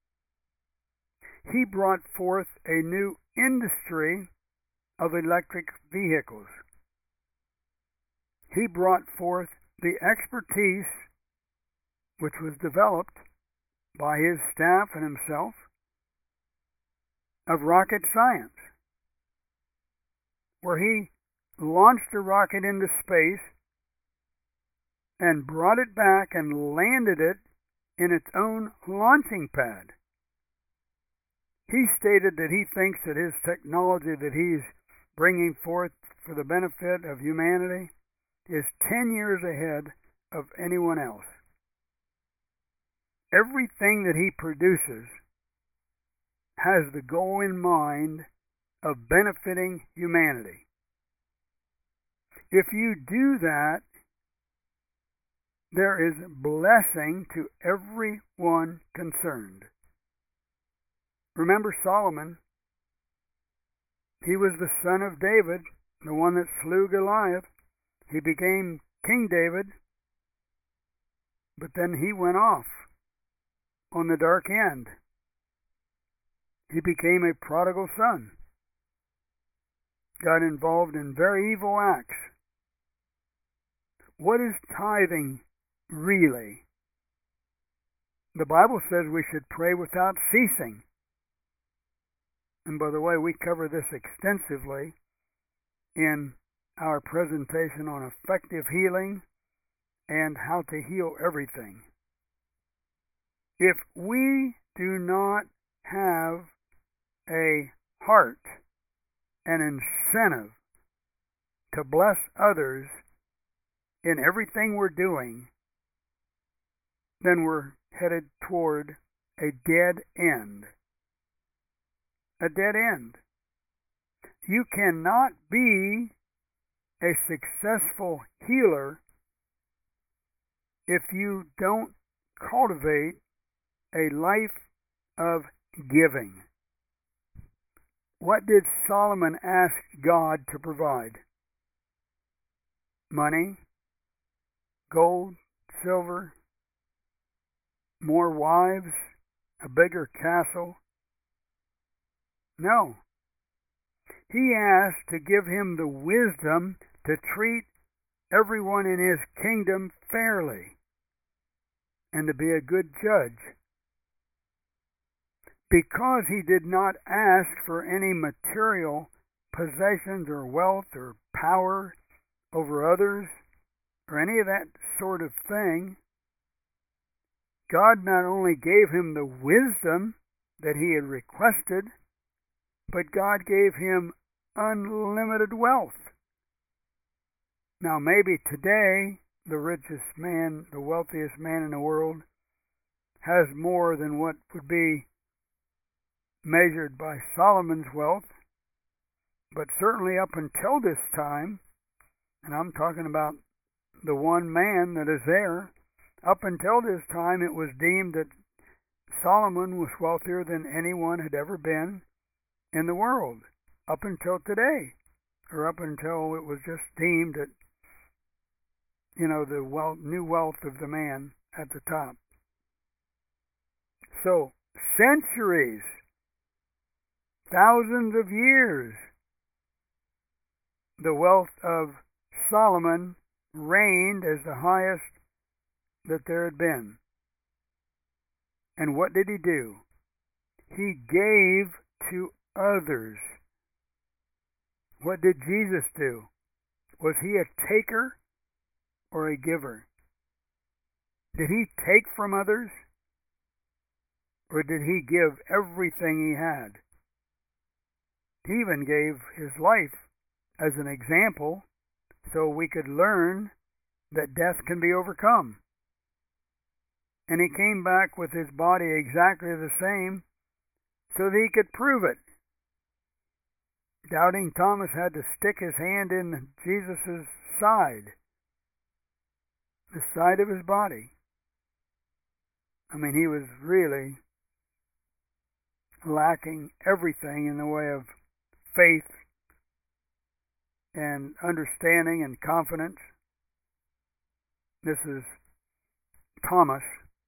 He brought forth a new industry of electric vehicles. He brought forth the expertise which was developed by his staff and himself of rocket science, where he launched a rocket into space and brought it back and landed it in its own launching pad. He stated that he thinks that his technology that he's bringing forth for the benefit of humanity is 10 years ahead of anyone else. Everything that he produces has the goal in mind of benefiting humanity. If you do that, there is blessing to everyone concerned. Remember Solomon? He was the son of David, the one that slew Goliath. He became King David, but then he went off on the dark end. He became a prodigal son, got involved in very evil acts. What is tithing really? The Bible says we should pray without ceasing. And by the way, we cover this extensively in our presentation on effective healing and how to heal everything. If we do not have a heart and incentive to bless others in everything we're doing, then we're headed toward a dead end. A dead end. You cannot be a successful healer if you don't cultivate a life of giving. What did Solomon ask God to provide? Money, gold, silver, more wives, a bigger castle? No. He asked to give him the wisdom to treat everyone in his kingdom fairly and to be a good judge. Because he did not ask for any material possessions or wealth or power over others or any of that sort of thing, God not only gave him the wisdom that he had requested, but God gave him unlimited wealth. Now, maybe today, the richest man, the wealthiest man in the world, has more than what would be measured by Solomon's wealth. But certainly up until this time, and I'm talking about the one man that is there, up until this time it was deemed that Solomon was wealthier than anyone had ever been in the world, up until today, or up until it was just deemed that, the new wealth of the man at the top. So, centuries, thousands of years, the wealth of Solomon reigned as the highest that there had been. And what did he do? He gave to others. What did Jesus do? Was he a taker or a giver? Did he take from others? Or did he give everything he had? He even gave his life as an example so we could learn that death can be overcome. And he came back with his body exactly the same so that he could prove it. Doubting Thomas had to stick his hand in Jesus' side, the side of his body. I mean, he was really lacking everything in the way of faith and understanding and confidence. This is Thomas,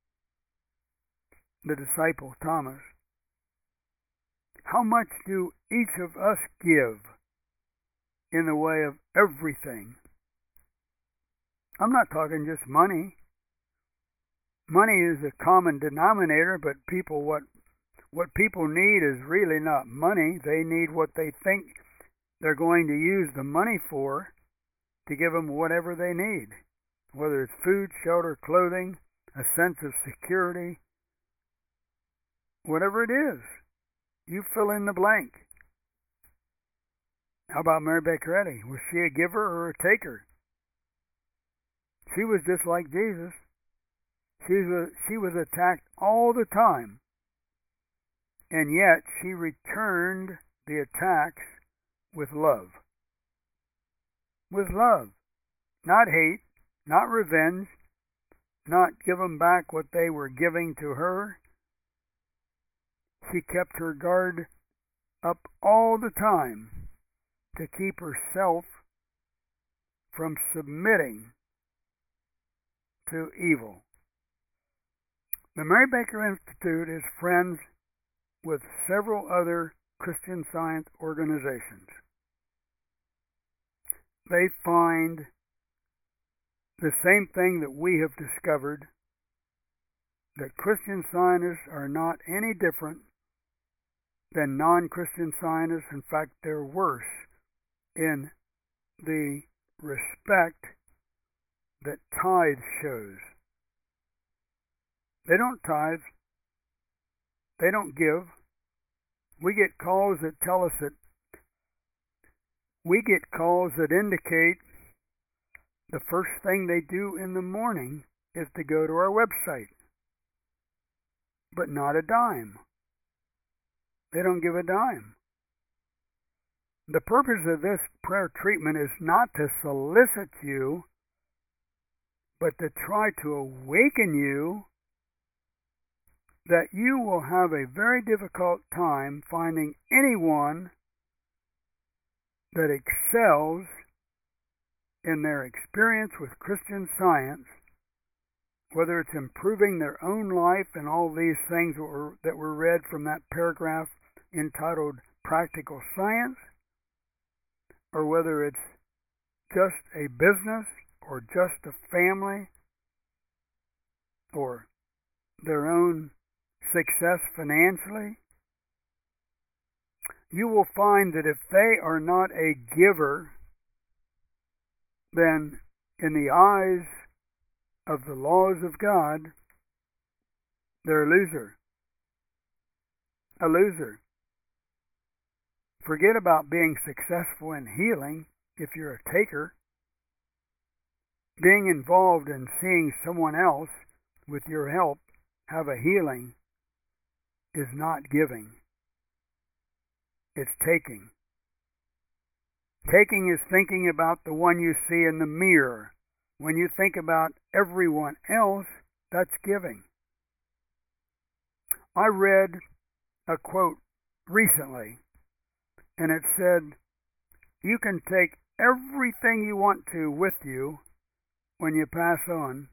the disciple Thomas. How much do each of us give in the way of everything? I'm not talking just money. Money is a common denominator, but what people need is really not money. They need what they think they're going to use the money for to give them whatever they need, whether it's food, shelter, clothing, a sense of security, whatever it is. You fill in the blank. How about Mary Baker Eddy? Was she a giver or a taker? She was just like Jesus. She was attacked all the time, and yet she returned the attacks with love. With love. Not hate, not revenge, not give them back what they were giving to her. She kept her guard up all the time to keep herself from submitting to evil. The Mary Baker Institute is friends with several other Christian Science organizations. They find the same thing that we have discovered, that Christian Scientists are not any different than non-Christian Scientists. In fact, they're worse in the respect that tithe shows. They don't tithe. They don't give. We get calls that tell us that indicate the first thing they do in the morning is to go to our website, but not a dime. They don't give a dime. The purpose of this prayer treatment is not to solicit you, but to try to awaken you that you will have a very difficult time finding anyone that excels in their experience with Christian Science, whether it's improving their own life and all these things that were read from that paragraph entitled Practical Science, or whether it's just a business or just a family or their own success financially. You will find that if they are not a giver, then in the eyes of the laws of God, they're a loser. A loser. Forget about being successful in healing if you're a taker. Being involved in seeing someone else with your help have a healing is not giving. It's taking. Taking is thinking about the one you see in the mirror. When you think about everyone else, that's giving. I read a quote recently, and it said, "You can take everything you want to with you when you pass on,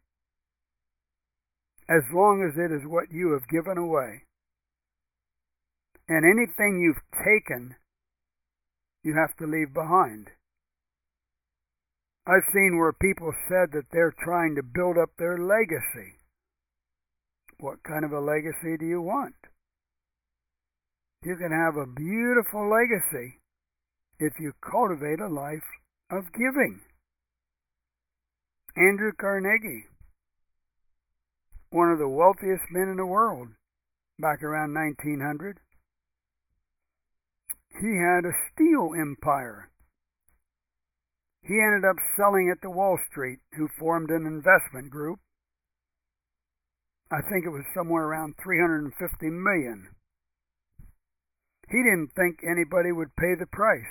as long as it is what you have given away. And anything you've taken, you have to leave behind." I've seen where people said that they're trying to build up their legacy. What kind of a legacy do you want? You can have a beautiful legacy if you cultivate a life of giving. Andrew Carnegie, one of the wealthiest men in the world, back around 1900, he had a steel empire. He ended up selling it to Wall Street, who formed an investment group. I think it was somewhere around $350 million. He didn't think anybody would pay the price.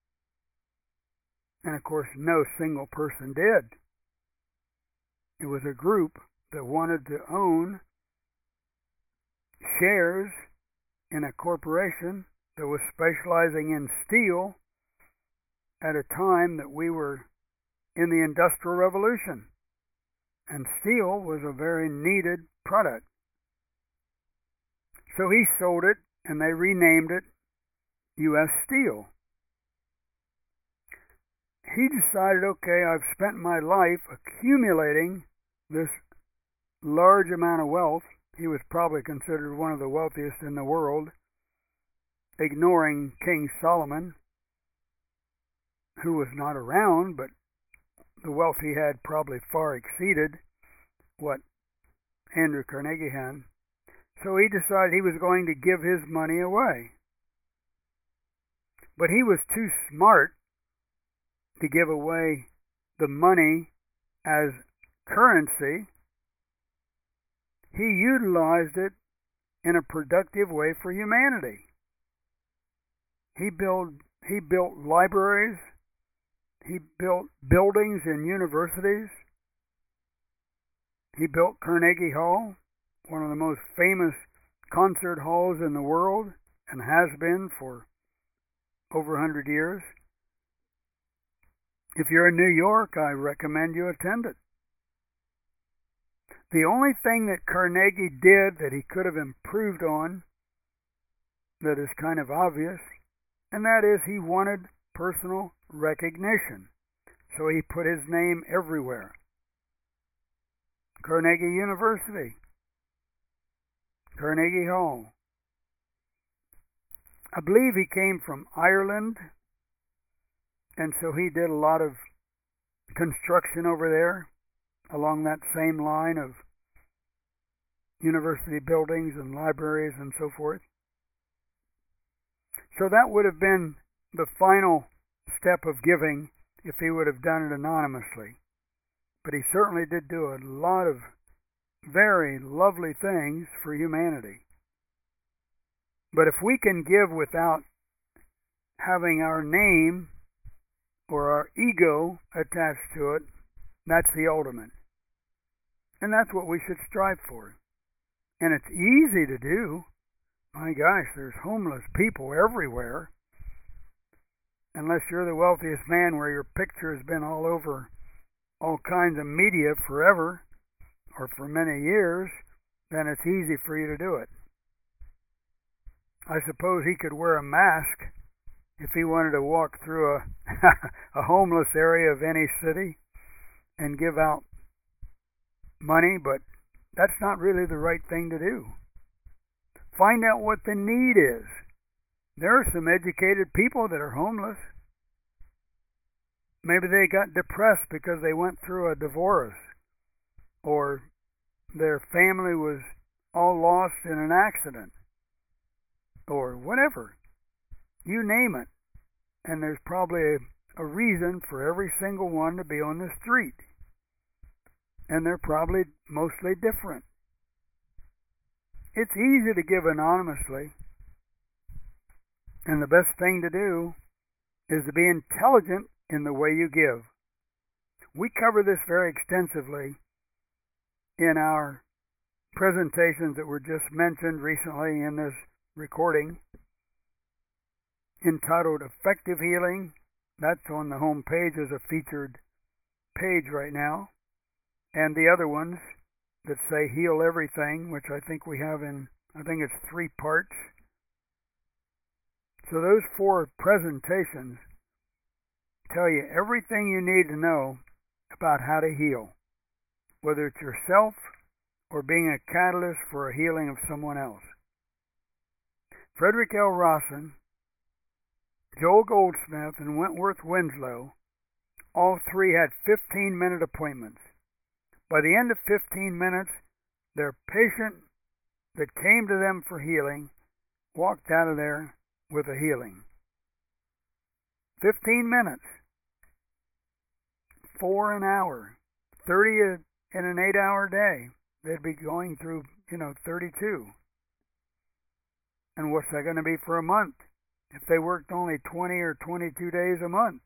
And of course, no single person did. It was a group that wanted to own shares in a corporation that was specializing in steel at a time that we were in the Industrial Revolution. And steel was a very needed product. So he sold it, and they renamed it U.S. Steel. He decided, okay, I've spent my life accumulating this large amount of wealth. He was probably considered one of the wealthiest in the world, ignoring King Solomon, who was not around, but the wealth he had probably far exceeded what Andrew Carnegie had. So he decided he was going to give his money away. But he was too smart to give away the money as currency. He utilized it in a productive way for humanity. He built libraries. He built buildings in universities. He built Carnegie Hall, one of the most famous concert halls in the world, and has been for over 100 years. If you're in New York, I recommend you attend it. The only thing that Carnegie did that he could have improved on that is kind of obvious, and that is he wanted personal recognition. So he put his name everywhere. Carnegie University, Carnegie Hall. I believe he came from Ireland, and so he did a lot of construction over there along that same line of university buildings and libraries and so forth. So that would have been the final step of giving if he would have done it anonymously. But he certainly did do a lot of very lovely things for humanity. But if we can give without having our name or our ego attached to it, that's the ultimate. And that's what we should strive for. And it's easy to do. My gosh, there's homeless people everywhere. Unless you're the wealthiest man where your picture has been all over all kinds of media forever or for many years, then it's easy for you to do it. I suppose he could wear a mask if he wanted to walk through a homeless area of any city and give out money, but that's not really the right thing to do. Find out what the need is. There are some educated people that are homeless. Maybe they got depressed because they went through a divorce, or their family was all lost in an accident, or whatever. You name it. And there's probably a reason for every single one to be on the street. And they're probably mostly different. It's easy to give anonymously. And the best thing to do is to be intelligent in the way you give. We cover this very extensively in our presentations that were just mentioned recently in this recording, entitled Effective Healing. That's on the home page as a featured page right now. And the other ones that say Heal Everything, which I think we have in, I think it's 3 parts. So those 4 presentations tell you everything you need to know about how to heal, whether it's yourself or being a catalyst for a healing of someone else. Frederick L. Rawson, Joel Goldsmith, and Wentworth Winslow, all 3 had 15-minute appointments. By the end of 15 minutes, their patient that came to them for healing walked out of there with a healing. 15 minutes. 4 an hour. 30 in an 8-hour day. They'd be going through, 32. And what's that going to be for a month? If they worked only 20 or 22 days a month.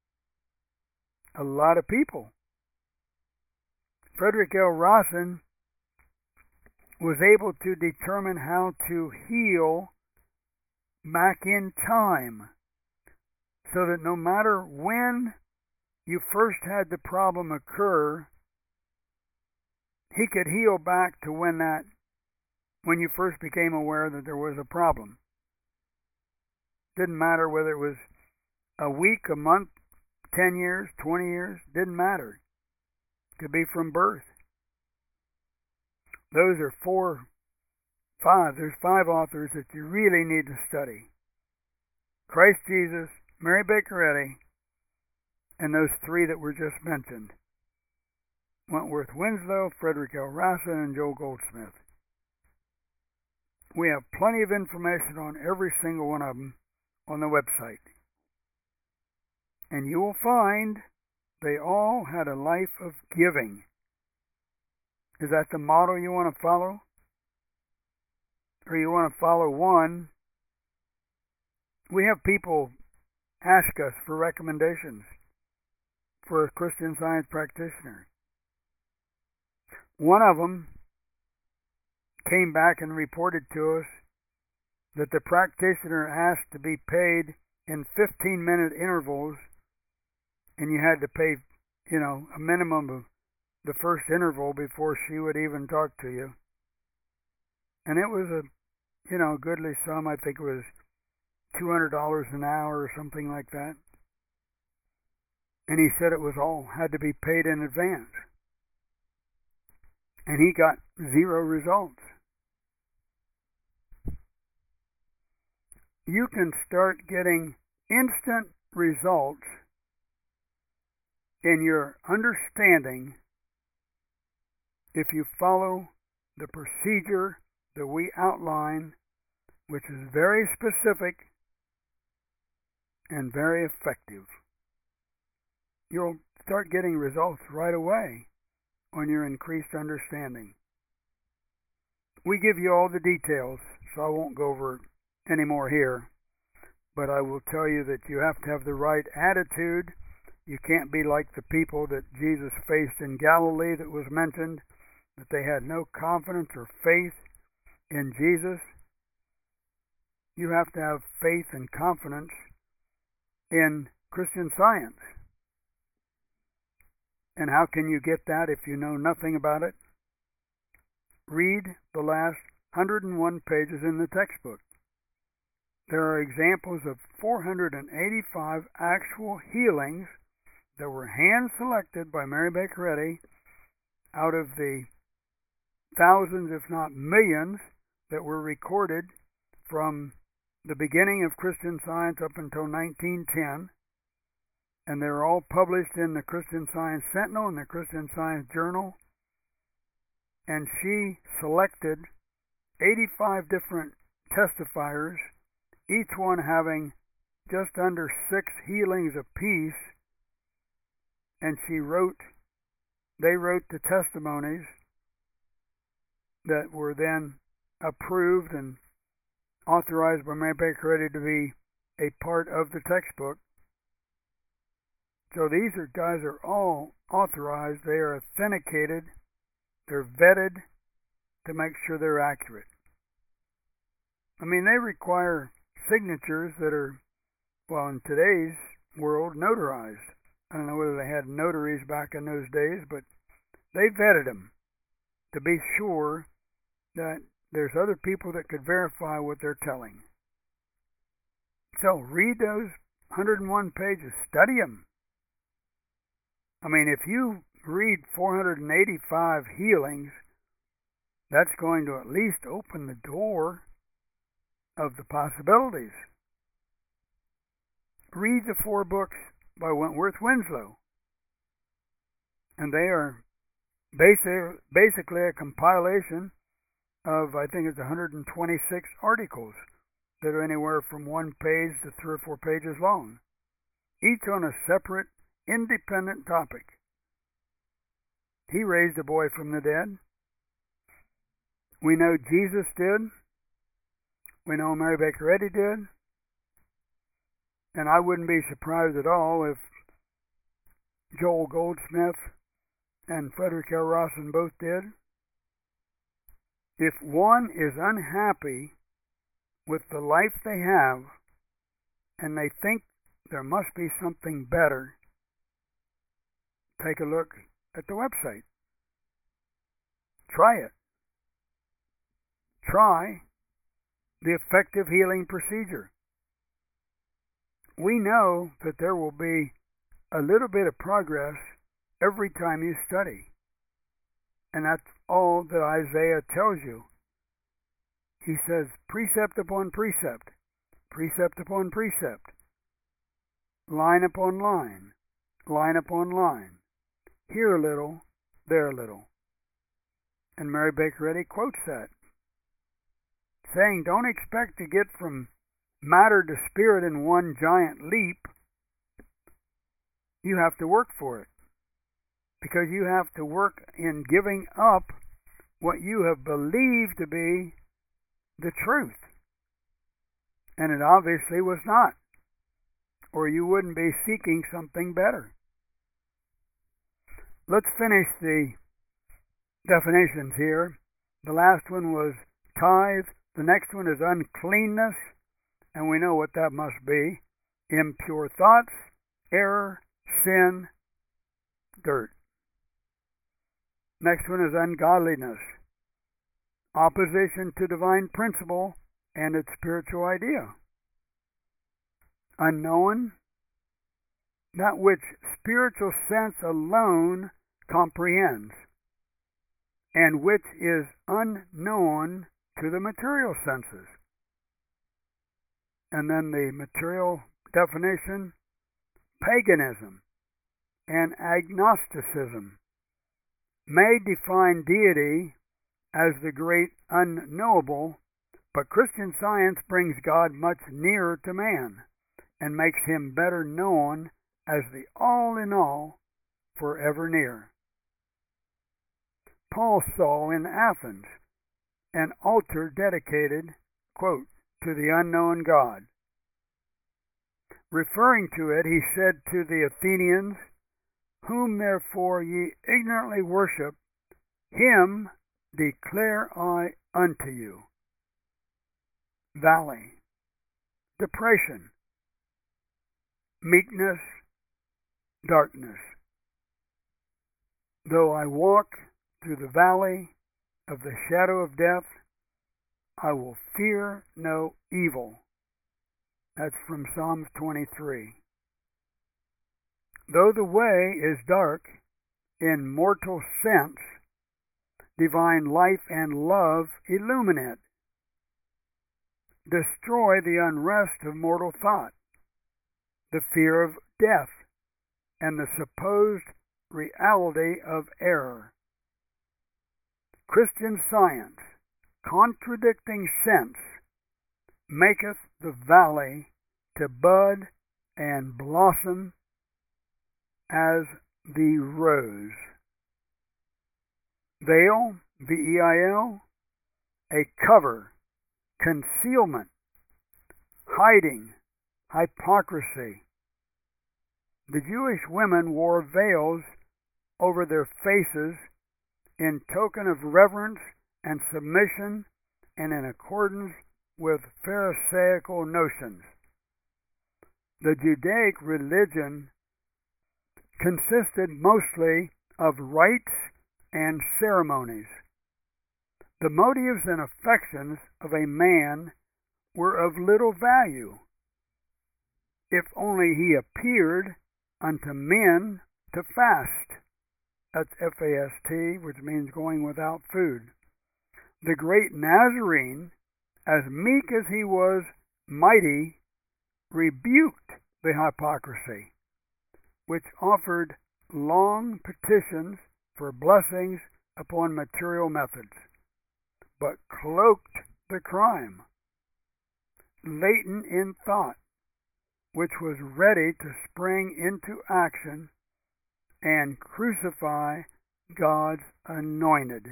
A lot of people. Frederick L. Rawson was able to determine how to heal back in time so that no matter when you first had the problem occur, he could heal back to when you first became aware that there was a problem. Didn't matter whether it was a week, a month, 10 years, 20 years, didn't matter. Could be from birth. Those are there's 5 authors that you really need to study. Christ Jesus, Mary Baker Eddy, and those 3 that were just mentioned. Wentworth Winslow, Frederick L. Rassin, and Joel Goldsmith. We have plenty of information on every single one of them on the website. And you will find they all had a life of giving. Is that the model you want to follow? Or you want to follow one? We have people ask us for recommendations for a Christian Science practitioner. One of them came back and reported to us that the practitioner asked to be paid in 15-minute intervals, and you had to pay, a minimum of the first interval before she would even talk to you. And it was a, goodly sum. I think it was $200 an hour or something like that. And he said it was all had to be paid in advance. And he got 0 results. You can start getting instant results in your understanding if you follow the procedure that we outline, which is very specific and very effective. You'll start getting results right away on your increased understanding. We give you all the details, so I won't go over it anymore here, but I will tell you that you have to have the right attitude. You can't be like the people that Jesus faced in Galilee that was mentioned, that they had no confidence or faith in Jesus. You have to have faith and confidence in Christian Science. And how can you get that if you know nothing about it? Read the last 101 pages in the textbook. There are examples of 485 actual healings that were hand-selected by Mary Baker Eddy out of the thousands, if not millions, that were recorded from the beginning of Christian Science up until 1910. And they're all published in the Christian Science Sentinel and the Christian Science Journal. And she selected 85 different testifiers, each one having just under 6 healings apiece. And they wrote the testimonies that were then approved and authorized by Mary Baker Eddy to be a part of the textbook. So these guys are all authorized, they are authenticated, they're vetted to make sure they're accurate. I mean, they require signatures that are, well, in today's world, notarized. I don't know whether they had notaries back in those days, but they vetted them to be sure that there's other people that could verify what they're telling. So read those 101 pages, study them. I mean, if you read 485 healings, that's going to at least open the door of the possibilities. Read the 4 books by Wentworth Winslow. And they are basically a compilation of, I think it's 126 articles that are anywhere from 1 page to 3 or 4 pages long, each on a separate, independent topic. He raised a boy from the dead. We know Jesus did. We know Mary Baker Eddy did. And I wouldn't be surprised at all if Joel Goldsmith and Frederick L. Rassin both did. If one is unhappy with the life they have, and they think there must be something better, take a look at the website. Try it. Try the effective healing procedure. We know that there will be a little bit of progress every time you study. And that's all that Isaiah tells you. He says precept upon precept, precept upon precept, line upon line, line upon line, here a little, there a little. And Mary Baker Eddy quotes that, saying, don't expect to get from matter to spirit in one giant leap. You have to work for it, because you have to work in giving up what you have believed to be the truth. And it obviously was not, or you wouldn't be seeking something better. Let's finish the definitions here. The last one was tithe. The next one is uncleanness, and we know what that must be. Impure thoughts, error, sin, dirt. Next one is ungodliness, opposition to divine principle and its spiritual idea. Unknown, that which spiritual sense alone comprehends, and which is unknown to the material senses. And then the material definition, paganism and agnosticism may define deity as the great unknowable, but Christian Science brings God much nearer to man and makes him better known as the all-in-all, forever near. Paul saw in Athens an altar dedicated, quote, to the unknown God. Referring to it, he said to the Athenians, whom therefore ye ignorantly worship, him declare I unto you. Valley, depression, meekness, darkness. Though I walk through the valley of the shadow of death, I will fear no evil. That's from Psalms 23. Though the way is dark in mortal sense, divine life and love illumine it. Destroy the unrest of mortal thought, the fear of death, and the supposed reality of error. Christian Science, contradicting sense, maketh the valley to bud and blossom as the rose. Veil, V-E-I-L, a cover, concealment, hiding, hypocrisy. The Jewish women wore veils over their faces in token of reverence and submission and in accordance with Pharisaical notions. The Judaic religion consisted mostly of rites and ceremonies. The motives and affections of a man were of little value, if only he appeared unto men to fast. That's F-A-S-T, which means going without food. The great Nazarene, as meek as he was mighty, rebuked the hypocrisy, which offered long petitions for blessings upon material methods, but cloaked the crime, latent in thought, which was ready to spring into action and crucify God's anointed.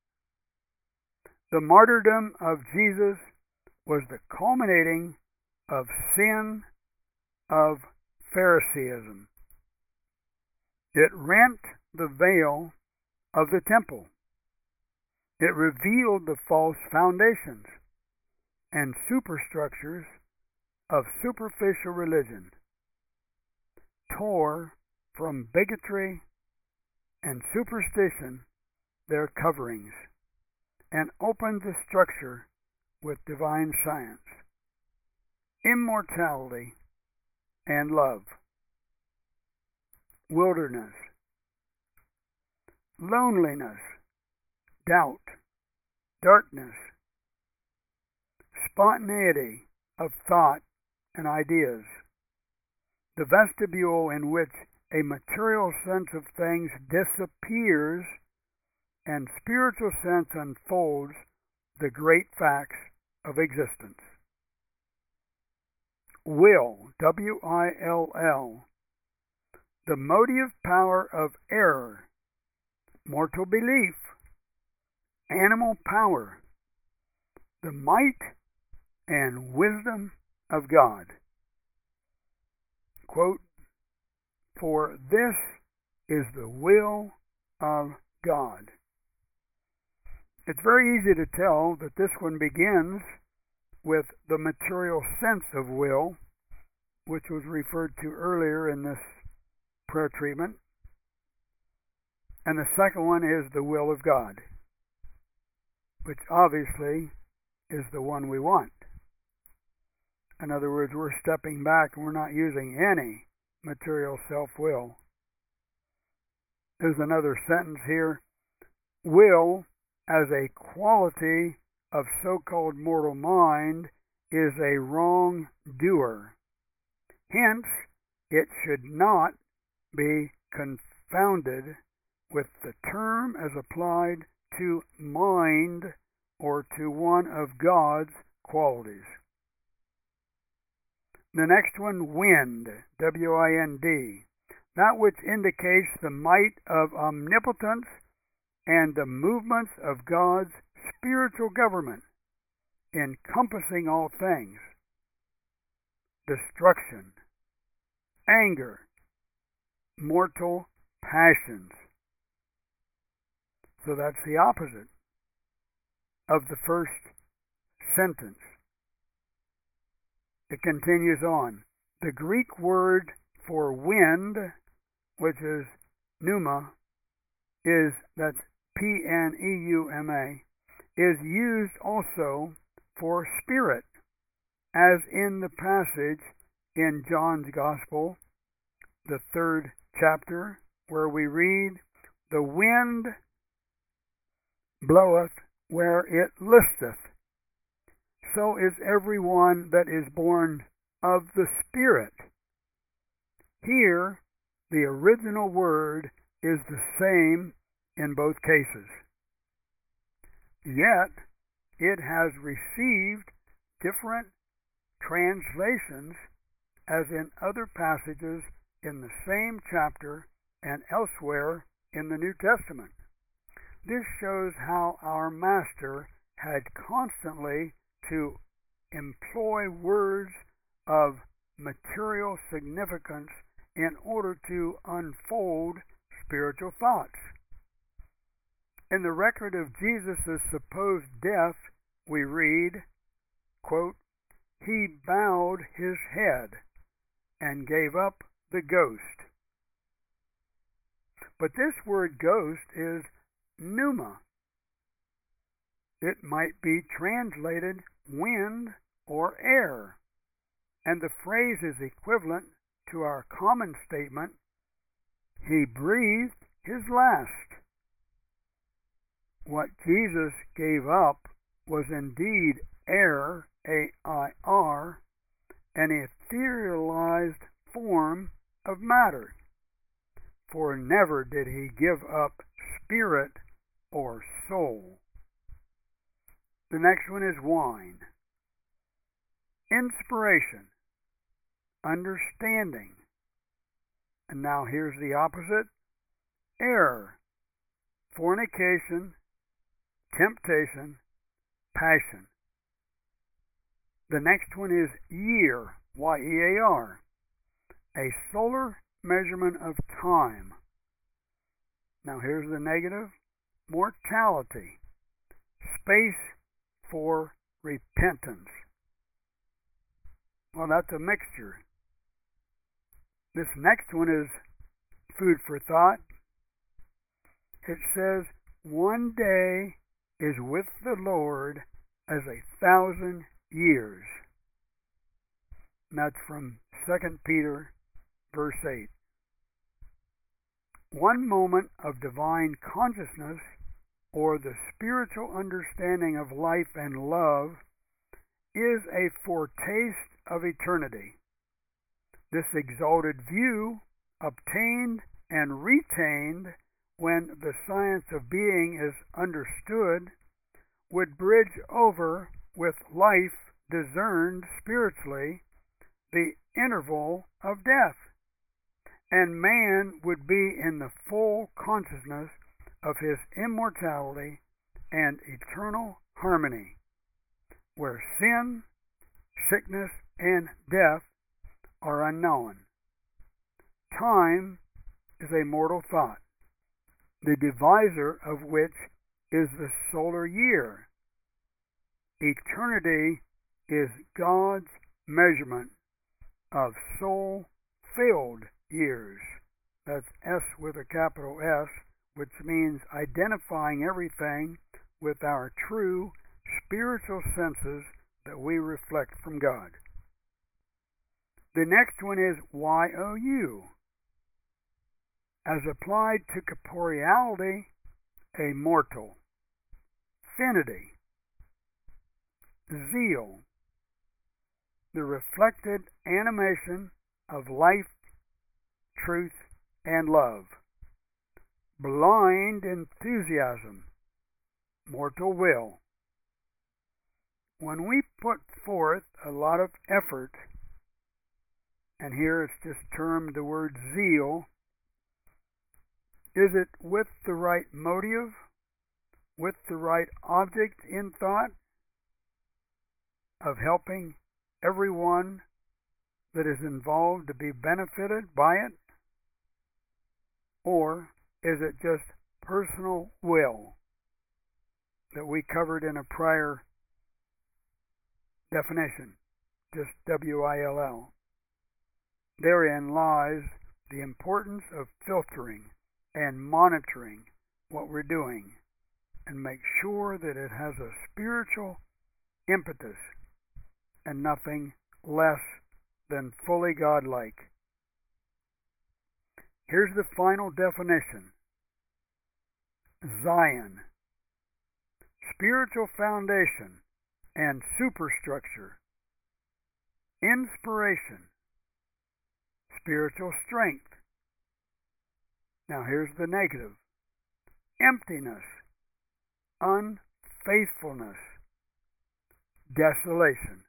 The martyrdom of Jesus was the culminating of sin, of Pharisaism. It rent the veil of the temple. It revealed the false foundations. and superstructures of superficial religion, tore from bigotry and superstition their coverings, and opened the structure with divine science, immortality, and love. Wilderness, loneliness, doubt, darkness, spontaneity of thought and ideas, the vestibule in which a material sense of things disappears and spiritual sense unfolds the great facts of existence. Will, W-I-L-L, the motive power of error, mortal belief, animal power, the might and wisdom of God. Quote, for this is the will of God. It's very easy to tell that this one begins with the material sense of will, which was referred to earlier in this prayer treatment. And the second one is the will of God, which obviously is the one we want. In other words, we're stepping back and we're not using any material self-will. There's another sentence here. Will, as a quality of so-called mortal mind, is a wrong doer. Hence, it should not be confounded with the term as applied to mind or to one of God's qualities. The next one, wind, W-I-N-D, that which indicates the might of omnipotence and the movements of God's spiritual government, encompassing all things. Destruction, anger, mortal passions. So that's the opposite of the first sentence. It continues on. The Greek word for wind, which is pneuma, that's P-N-E-U-M-A, is used also for spirit, as in the passage in John's Gospel, the 3rd chapter, where we read, the wind bloweth where it listeth. So is every one that is born of the Spirit. Here, the original word is the same in both cases. Yet, it has received different translations as in other passages in the same chapter and elsewhere in the New Testament. This shows how our Master had constantly to employ words of material significance in order to unfold spiritual thoughts. In the record of Jesus' supposed death, we read, quote, he bowed his head and gave up the ghost. But this word ghost is pneuma. It might be translated wind or air, and the phrase is equivalent to our common statement, he breathed his last. What Jesus gave up was indeed air, A-I-R, an etherealized form of matter, for never did he give up spirit or soul. The next one is wine. Inspiration, understanding. And now here's the opposite. Error, fornication, temptation, passion. The next one is year, Y-E-A-R, a solar measurement of time. Now here's the negative. Mortality, space for repentance. Well, that's a mixture. This next one is food for thought. It says, one day is with the Lord as 1,000 years. And that's from 2 Peter verse 8. One moment of divine consciousness, or the spiritual understanding of life and love, is a foretaste of eternity. This exalted view, obtained and retained when the science of being is understood, would bridge over with life discerned spiritually the interval of death, and man would be in the full consciousness of his immortality and eternal harmony, where sin, sickness, and death are unknown. Time is a mortal thought, the divisor of which is the solar year. Eternity is God's measurement of soul-filled years. That's S with a capital S, which means identifying everything with our true spiritual senses that we reflect from God. The next one is YOU. As applied to corporeality, a mortal. Finity. Zeal. The reflected animation of life, truth, and love. Blind enthusiasm. Mortal will. When we put forth a lot of effort, and here it's just termed the word zeal, is it with the right motive, with the right object in thought, of helping everyone that is involved to be benefited by it? Or is it just personal will that we covered in a prior definition, just W-I-L-L? Therein lies the importance of filtering and monitoring what we're doing, and make sure that it has a spiritual impetus and nothing less than fully godlike. Here's the final definition. Zion. Spiritual foundation and superstructure. Inspiration. Spiritual strength. Now here's the negative. Emptiness. Unfaithfulness. Desolation.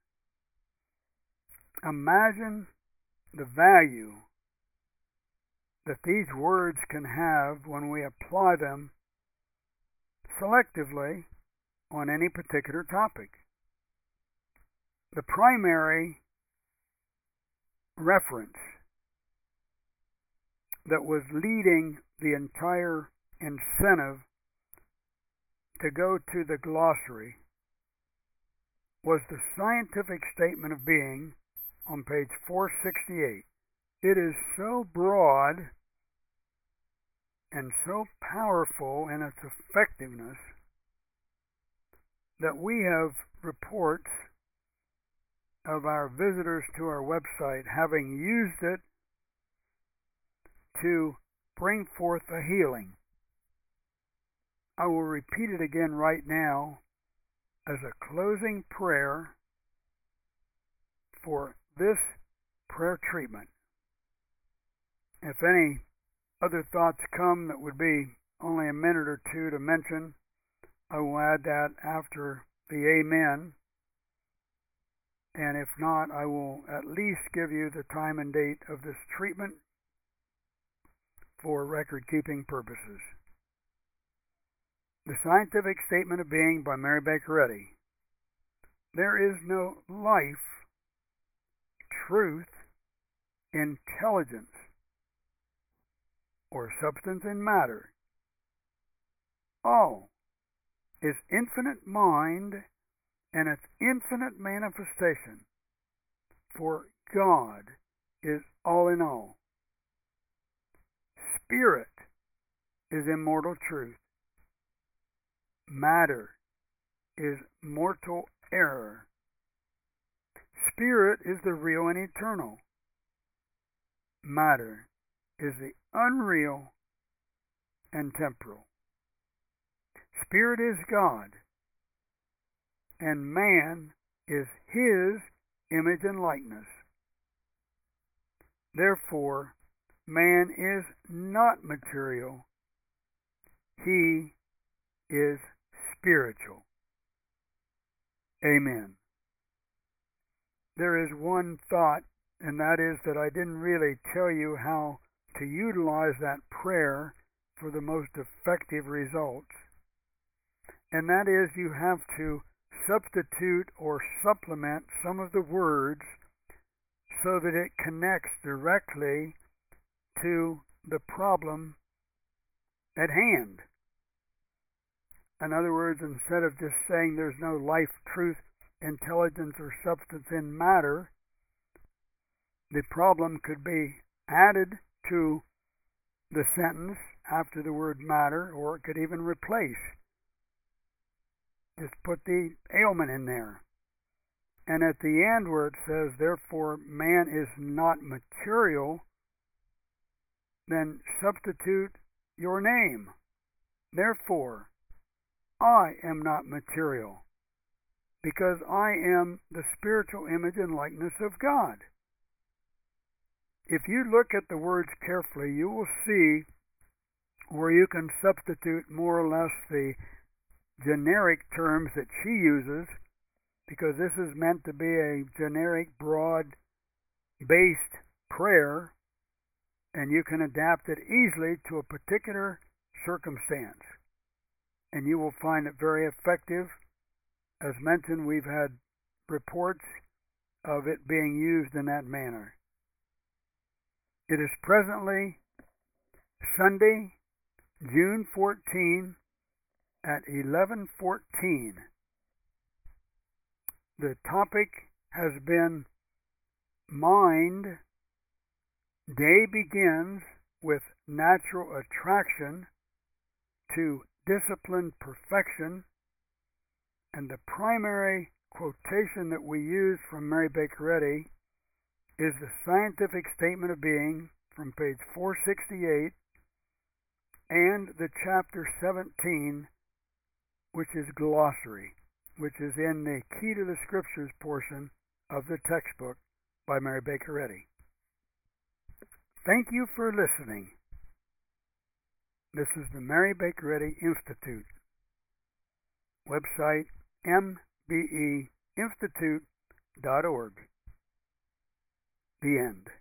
Imagine the value that these words can have when we apply them selectively on any particular topic. The primary reference that was leading the entire incentive to go to the glossary was the scientific statement of being on page 468. It is so broad and so powerful in its effectiveness that we have reports of our visitors to our website having used it to bring forth a healing. I will repeat it again right now as a closing prayer for this prayer treatment. If any other thoughts come that would be only a minute or two to mention, I will add that after the amen. And if not, I will at least give you the time and date of this treatment for record-keeping purposes. The Scientific Statement of Being by Mary Baker Eddy. There is no life, truth, intelligence, or substance in matter. All is infinite mind and its infinite manifestation, for God is all in all. Spirit is immortal truth. Matter is mortal error. Spirit is the real and eternal. Matter is the unreal and temporal. Spirit is God, and man is His image and likeness. Therefore, man is not material. He is spiritual. Amen. There is one thought, and that is that I didn't really tell you how to utilize that prayer for the most effective results. And that is, you have to substitute or supplement some of the words so that it connects directly to the problem at hand. In other words, instead of just saying there's no life, truth, intelligence, or substance in matter, the problem could be added to the sentence after the word matter, or it could even replace. Just put the ailment in there. And at the end where it says, therefore man is not material, then substitute your name. Therefore, I am not material, because I am the spiritual image and likeness of God. If you look at the words carefully, you will see where you can substitute more or less the generic terms that she uses, because this is meant to be a generic, broad-based prayer, and you can adapt it easily to a particular circumstance. And you will find it very effective. As mentioned, we've had reports of it being used in that manner. It is presently Sunday, June 14 at 11:14. The topic has been Mind. Day begins with natural attraction to disciplined perfection, and the primary quotation that we use from Mary Baker Eddy is the Scientific Statement of Being from page 468 and the chapter 17, which is glossary, which is in the Key to the Scriptures portion of the textbook by Mary Baker Eddy. Thank you for listening. This is the Mary Baker Eddy Institute. Website mbeinstitute.org. The end.